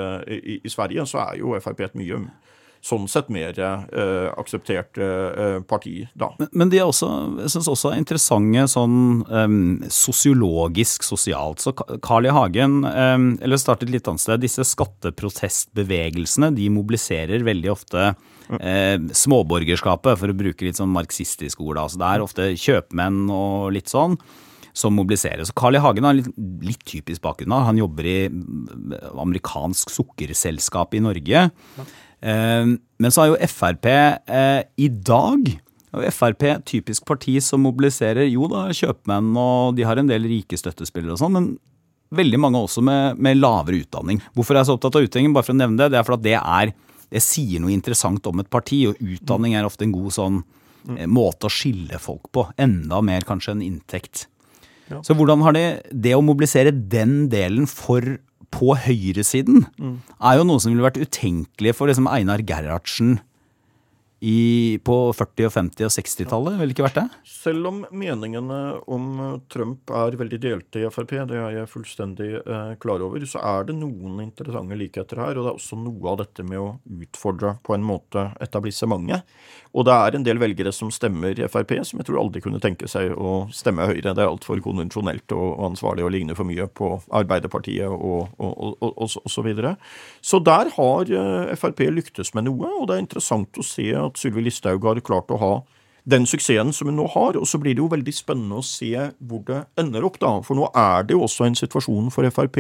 I Sverige, så jo FrP et mye sånn sett mer akseptert parti da. Men de også, jeg synes også interessante sånn sosiologisk, sosialt. Så Carl I. Hagen, eller startet litt annet sted, disse skatteprotestbevegelsene, de mobiliserer veldig ofte småborgerskapet, for å bruke litt sånn marxistisk ord. Altså det ofte kjøpmenn og litt sånn, som mobiliserer. Så Carl I. Hagen har litt typisk bakgrunn. Han jobber I amerikansk sukkerselskap I Norge. Men så har jo FrP I dag, og FrP typisk parti som mobiliserer, jo da, kjøpmenn, og de har en del rike støttespillere og sånn, men veldig mange også med lavere utdanning. Hvorfor jeg så opptatt av utdanning, bare for å nevne det, for at det sier noe interessant om et parti, og utdanning ofte en god sånn måte å skille folk på, enda mer kanskje en inntekt. Ja. Så hvordan har det å mobilisere den delen på høyresiden jo noe som ville vært utenkelig for liksom Einar Gerhardsen på 40-, 50- og 60-tallet, ville ikke vært det? Selv om meningene om Trump veldig delte I FrP, det jeg fullstendig klar over, så det noen interessante likheter her, og det også noe av dette med å utfordre på en måte etablissementet. Og det en del velgere som stemmer FrP, som jeg tror aldri kunne tenke seg å stemme Høyre. Det alt for konvensjonelt og ansvarlig og ligner for mye på Arbeiderpartiet og så videre. Så der har FrP lyktes med noe, og det interessant å se at Sylvi Listhaug har klart å ha den suksessen som hun nå har, og så blir det jo veldig spennende å se hvor det ender opp da, for nå det jo også en situasjon for FrP.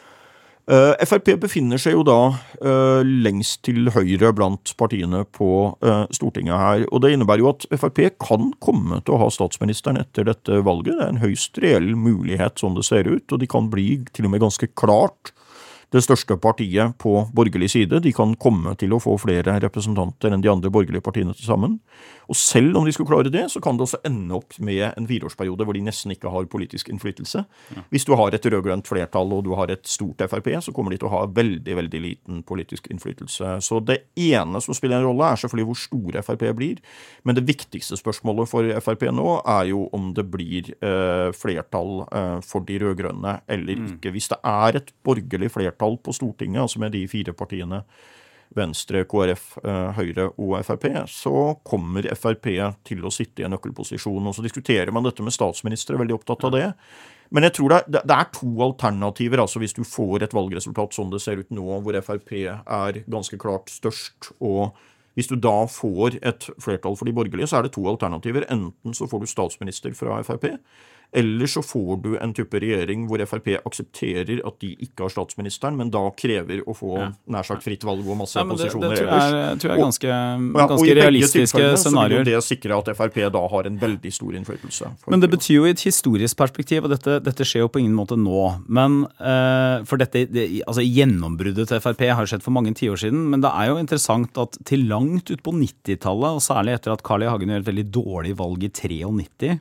FrP befinner seg jo da lengst til høyre blant partiene på Stortinget her, og det innebærer jo at FrP kan komme til å ha statsministeren etter dette valget. Det en høyst reell mulighet sånn det ser ut, og de kan bli til og med ganske klart det største partiet på borgerlig side. De kan komme til å få flere representanter enn de andre borgerlige partiene til sammen. Og selv om de skulle klare det, så kan det også ende opp med en 4-årsperiode hvor de nesten ikke har politisk innflytelse. Hvis du har et rødgrønt flertall og du har et stort FrP, så kommer de til å ha veldig, veldig liten politisk innflytelse. Så det ene som spiller en rolle er selvfølgelig hvor stor FrP blir, men det viktigste spørsmålet for FrP nå er jo om det blir flertall for de rødgrønne eller ikke. Hvis det er et borgerlig flertall på Stortinget, altså med de 4 partiene, Venstre, KrF, Høyre og FrP, så kommer FrP til å sitte i en nøkkelposisjon. Og så diskuterer man dette med statsministre, veldig opptatt av det. Men jeg tror det er 2 alternativer, altså hvis du får et valgresultat sånn det ser ut nå, hvor FrP er ganske klart størst, og hvis du da får et flertall for de borgerlige, så er det 2 alternativer. Enten så får du statsminister fra FrP, eller så får du en type regjering hvor FrP aksepterer at de ikke har statsministeren, men da krever å få nær sagt fritt valg og masse posisjoner ellers. Det tror jeg er ganske realistiske scenarier. Og i begge tilfellene så vil jo det sikre at FrP da har en veldig stor innflytelse. Men det betyr jo i et historisk perspektiv, og dette skjer jo på ingen måte nå, men for altså gjennombruddet til FrP har skjedd for mange tiår siden, men det er jo interessant at til langt ut på 90-tallet, og særlig etter at Carl I. Hagen gjør et veldig dårlig valg i 93,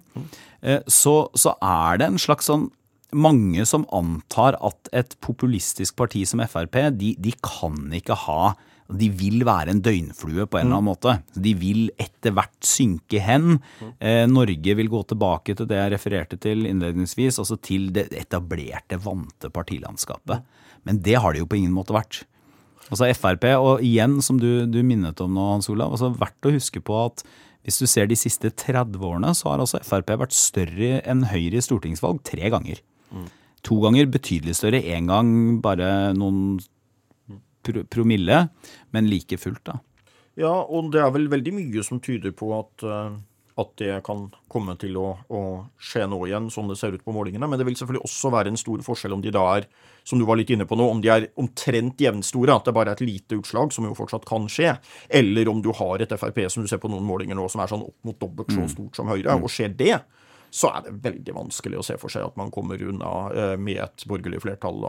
så er det en slags sånn mange som antar at et populistisk parti som FrP, de kan ikke ha, de vil være en døgnflue på en eller annen måte. De vil etter hvert synke hen. Norge vil gå tilbake til det jeg refererte til innledningsvis, altså til det etablerte, vante partilandskapet. Men det har det jo på ingen måte vært. Altså FrP, og igjen som du minnet om nå, Hans Olav, altså verdt å huske på at hvis du ser de siste 30 årene, så har altså FrP vært større enn Høyre i stortingsvalg 3 ganger. 2 ganger betydelig større, 1 gang bare noen promille, men like fullt da. Ja, og det er vel veldig mye som tyder på at det kan komme til å skje nå igjen, sånn det ser ut på målingene. Men det vil selvfølgelig også være en stor forskjell om de da er, som du var litt inne på nå, om de er omtrent jevnstore, at det bare er et lite utslag, som jo fortsatt kan skje, eller om du har et FrP som du ser på noen målinger nå, som er sånn opp mot dobbelt så stort som Høyre, og skjer det, så er det veldig vanskelig å se for seg at man kommer unna med et borgerlig flertall,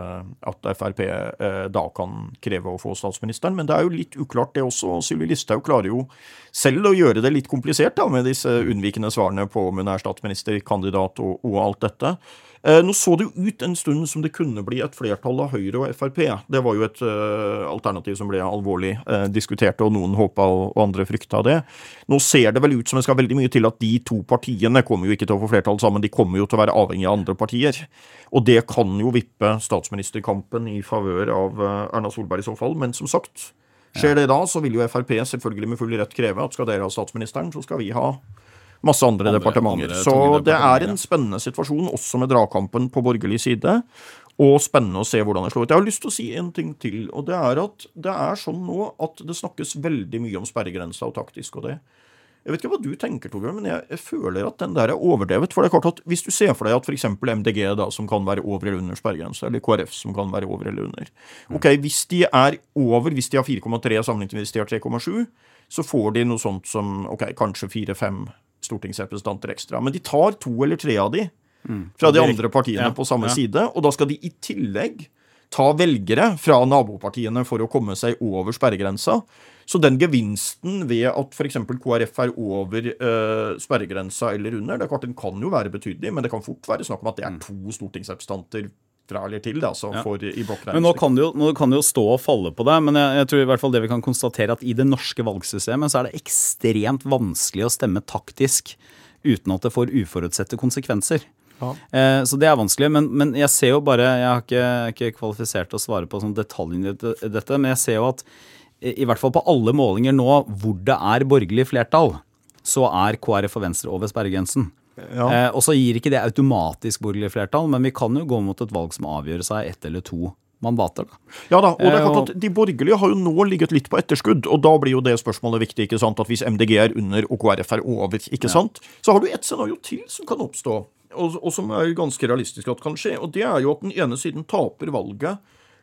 at FrP da kan kreve å få statsministeren. Men det er jo litt uklart det også, og Sylvi Listhaug klarer jo selv å gjøre det litt komplisert da, med disse unnvikende svarene på om hun er statsministerkandidat og alt dette. Nå så det jo ut en stund som det kunne bli et flertall av Høyre og FrP. Det var jo et alternativ som ble alvorlig diskutert, og noen håpet og andre fryktet det. Nå ser det vel ut som det skal veldig mye til at de 2 partiene kommer jo ikke til å få flertall sammen, de kommer jo til å være avhengige av andre partier. Og det kan jo vippe statsministerkampen i favør av Erna Solberg i så fall, men som sagt, skjer det da, så vil jo FrP selvfølgelig med full rett kreve at skal dere ha statsministeren, så skal vi ha masse andre departementer. Så det er en spennende situasjon, også med dragkampen på borgerlig side, og spennende å se hvordan det slår ut. Jeg har lyst til å si en ting til, og det er at det er sånn nå at det snakkes veldig mye om sperregrensa og taktisk og det. Jeg vet ikke hva du tenker, Torbjørn, men jeg føler at den der er overdrevet. For det er klart at hvis du ser for deg at for eksempel MDG da, som kan være over eller under sperregrensa, eller KrF som kan være over eller under. Ok, hvis de er over, hvis de har 4,3 sammenlignet med hvis de har 3,7, så får de noe sånt som, ok, kanskje 4-5 stortingsrepresentanter ekstra. Men de tar 2 eller 3 av de fra de andre partiene på samme side, og da skal de i tillegg ta velgere fra nabopartiene for å komme seg over sperregrensa. Så den gevinsten ved at for eksempel KrF er over sperregrensa eller under, det er klart den kan jo være betydelig, men det kan fort være snakk om at det er 2 stortingsrepresentanter fra eller til, altså, i blokkregning. Men nå kan det jo stå og falle på det, men jeg tror i hvert fall det vi kan konstatere at i det norske valgsystemet så er det ekstremt vanskelig å stemme taktisk uten at det får uforutsette konsekvenser. Ja. Så det er vanskelig, men jeg ser jo bare, jeg har ikke kvalifisert til å svare på sånn detaljene i dette, men jeg ser jo at i hvert fall på alle målinger nå hvor det er borgerlig flertall, så er KrF og Venstre over sperregrensen. Ja. Og så gir ikke det automatisk borgerlig flertall, men vi kan jo gå mot et valg som avgjør seg 1 eller 2 mandater. Da. Ja da, og det er klart at de borgerlige har jo nå ligget litt på etterskudd, og da blir jo det spørsmålet viktig, ikke sant, at hvis MDG er under og KrF er over, ikke sant, så har du et scenario til som kan oppstå, og som er ganske realistisk at kan skje, og det er jo at den ene siden taper valget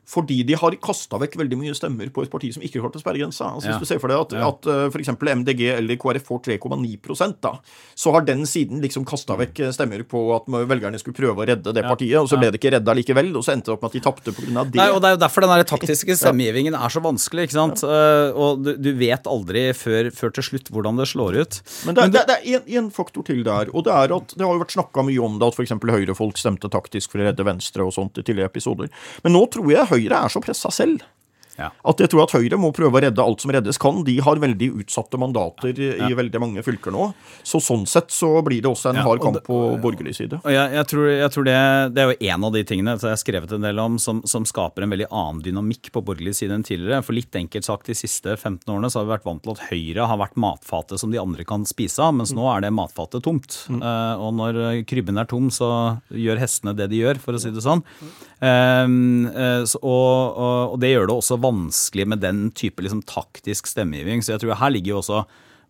fordi de har kastet vekk veldig mye stemmer på et parti som ikke klarte sperregrensa. Altså, hvis du ser for deg at for eksempel MDG eller KrF får 3,9% da, så har den siden liksom kastet vekk stemmer på at velgerne skulle prøve å redde det partiet, og så ble det ikke reddet likevel, og så endte det opp med at de tappte på grunn av det. Nei, og det er jo derfor den der taktiske stemmegivingen er så vanskelig, ikke sant? Og du vet aldri før til slutt hvordan det slår ut. Men det er en faktor til der, og det er at det har jo vært snakket mye om det, at for eksempel Høyre-folk stemte taktisk for å redde Venstre og sånt i tidligere episoder. Men nå tror jeg Høyre er så presset selv. At jeg tror at Høyre må prøve å redde alt som reddes kan. De har veldig utsatte mandater i veldig mange fylker nå. Så sånn sett så blir det også en hard kamp på borgerlig side. Og jeg tror det er jo en av de tingene jeg har skrevet en del om som skaper en veldig annen dynamikk på borgerlig side enn tidligere. For litt enkelt sagt, de siste 15 årene så har vi vært vant til at Høyre har vært matfatet som de andre kan spise av, mens nå er det matfatet tomt. Og når krybben er tom, så gjør hestene det de gjør, for å si det sånn. Og det gjør det også vanskelig med den type liksom taktisk stemmegivning, så jeg tror her ligger jo også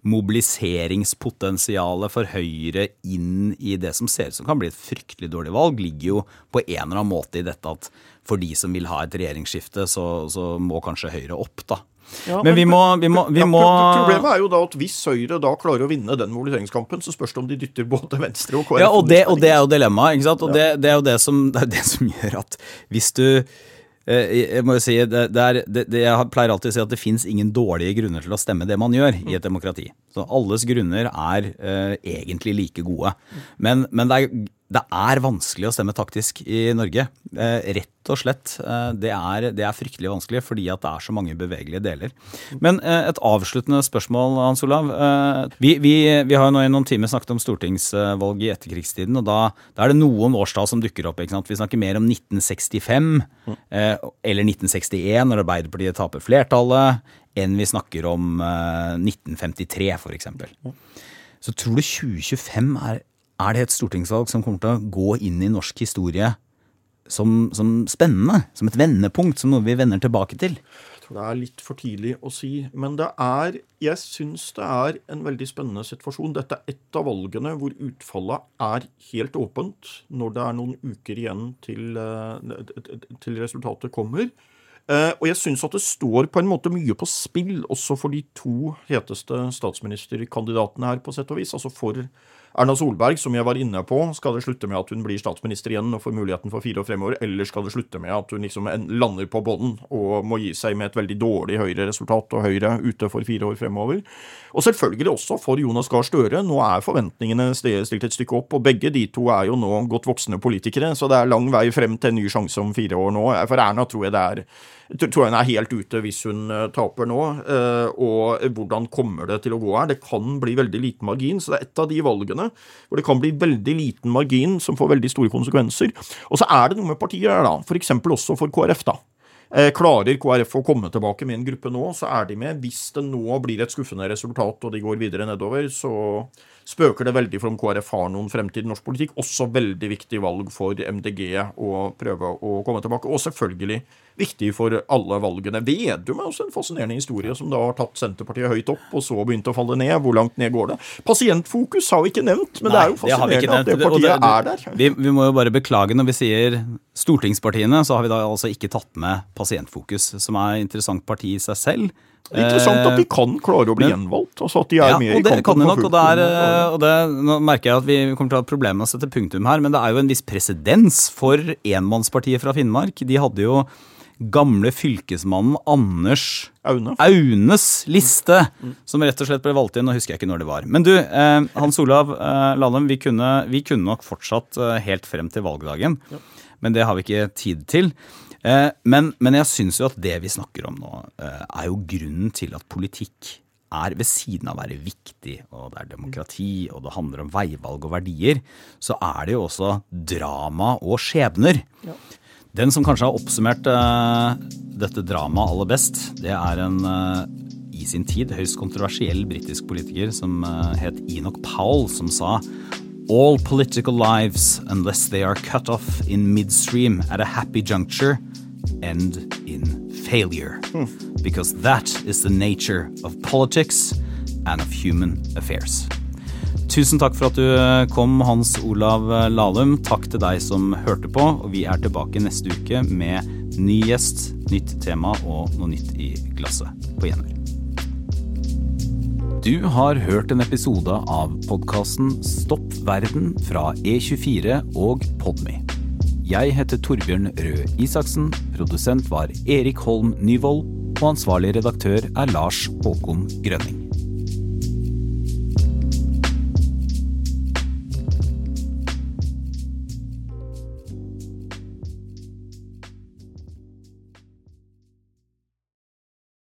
mobiliseringspotensialet for Høyre inn i det som ser ut som kan bli et fryktelig dårlig valg, ligger jo på en eller annen måte i dette at for de som vil ha et regjeringsskifte, så må kanskje Høyre opp da. Men vi må Problemet er jo da at hvis Høyre da klarer å vinne den mobiliseringskampen, så spørs det om de dytter både Venstre og KrF. Ja, og det er jo dilemmaet, ikke sant? Og det er jo det som gjør at hvis du jeg må jo si, jeg pleier alltid å si at det finnes ingen dårlige grunner til å stemme det man gjør i et demokrati. Så alles grunner er egentlig like gode. Men det er vanskelig å stemme taktisk i Norge. Rett og slett. Det er fryktelig vanskelig fordi at det er så mange bevegelige deler. Men et avsluttende spørsmål, Hans Olav. Vi har jo nå i noen timer snakket om stortingsvalg i etterkrigstiden, og da er det noen årstall som dukker opp. Ikke sant? Vi snakker mer om 1965 eller 1961 når Arbeiderpartiet taper flertallet, enn vi snakker om 1953 for eksempel. Så tror du 2025 er det et stortingsvalg som kommer til å gå inn i norsk historie som spennende, som et vendepunkt, som noe vi vender tilbake til? Jeg tror det er litt for tidlig å si, men jeg synes det er en veldig spennende situasjon. Dette er et av valgene hvor utfallet er helt åpent når det er noen uker igjen til resultatet kommer. Og jeg synes at det står på en måte mye på spill også for de to heteste statsministerkandidatene her på sett og vis, altså for Erna Solberg, som jeg var inne på, skal det slutte med at hun blir statsminister igjen og får muligheten for 4 år fremover, eller skal det slutte med at hun liksom lander på bånden og må gi seg med et veldig dårlig Høyre-resultat og Høyre ute for 4 år fremover. Og selvfølgelig også for Jonas Gahr Støre. Nå er forventningene stilt et stykke opp, og begge de to er jo nå godt voksne politikere, så det er lang vei frem til en ny sjanse om 4 år nå. For Erna tror jeg hun er helt ute hvis hun taper nå, og hvordan kommer det til å gå her? Det kan bli veldig liten margin, så det er et av de valgene hvor det kan bli veldig liten margin som får veldig store konsekvenser. Og så er det noe med partier her da, for eksempel også for KrF da. Klarer KrF å komme tilbake med en gruppe nå, så er de med. Hvis det nå blir et skuffende resultat og de går videre nedover, så spøker det veldig for om KrF har noen fremtid i norsk politikk. Også veldig viktig valg for MDG å prøve å komme tilbake. Og selvfølgelig viktig for alle valgene. Vedum er også en fascinerende historie som da har tatt Senterpartiet høyt opp og så begynt å falle ned. Hvor langt ned går det? Pasientfokus har vi ikke nevnt, men det er jo fascinerende at det partiet er der. Vi må jo bare beklage når vi sier stortingspartiene, så har vi da altså ikke tatt med Pasientfokus, som er et interessant parti i seg selv. Det er interessant at de kan klare å bli gjenvalgt, altså at de er med i kampen. Ja, og det kan de nok, nå merker jeg at vi kommer til å ha problemer med å sette punktum her, men det er jo en viss presedens for enmannspartiet fra Finnmark. De hadde jo gamle fylkesmannen Anders Aunes liste, som rett og slett ble valgt inn, og husker jeg ikke når det var. Men du, Hans Olav Lahlum, vi kunne nok fortsatt helt frem til valgdagen, men det har vi ikke tid til. Men jeg synes jo at det vi snakker om nå er jo grunnen til at politikk er ved siden av å være viktig, og det er demokrati, og det handler om veivalg og verdier, så er det jo også drama og skjebner. Den som kanskje har oppsummert dette dramaet aller best, det er en i sin tid høyst kontroversiell britisk politiker som het Enoch Powell, som sa «All political lives, unless they are cut off in midstream at a happy juncture, end in failure. Because that is the nature of politics and of human affairs». Tusen takk for at du kom, Hans Olav Lahlum. Takk til deg som hørte på, og vi er tilbake neste uke med Ny gjest, nytt tema og noe nytt i glasset på gjenhør. Du har hørt en episode av podcasten Stopp Verden fra E24 og Podme. Jeg heter Torbjørn Røe Isaksen, produsent var Erik Holm Nyvold, og ansvarlig redaktør Lars Håkon Grønning.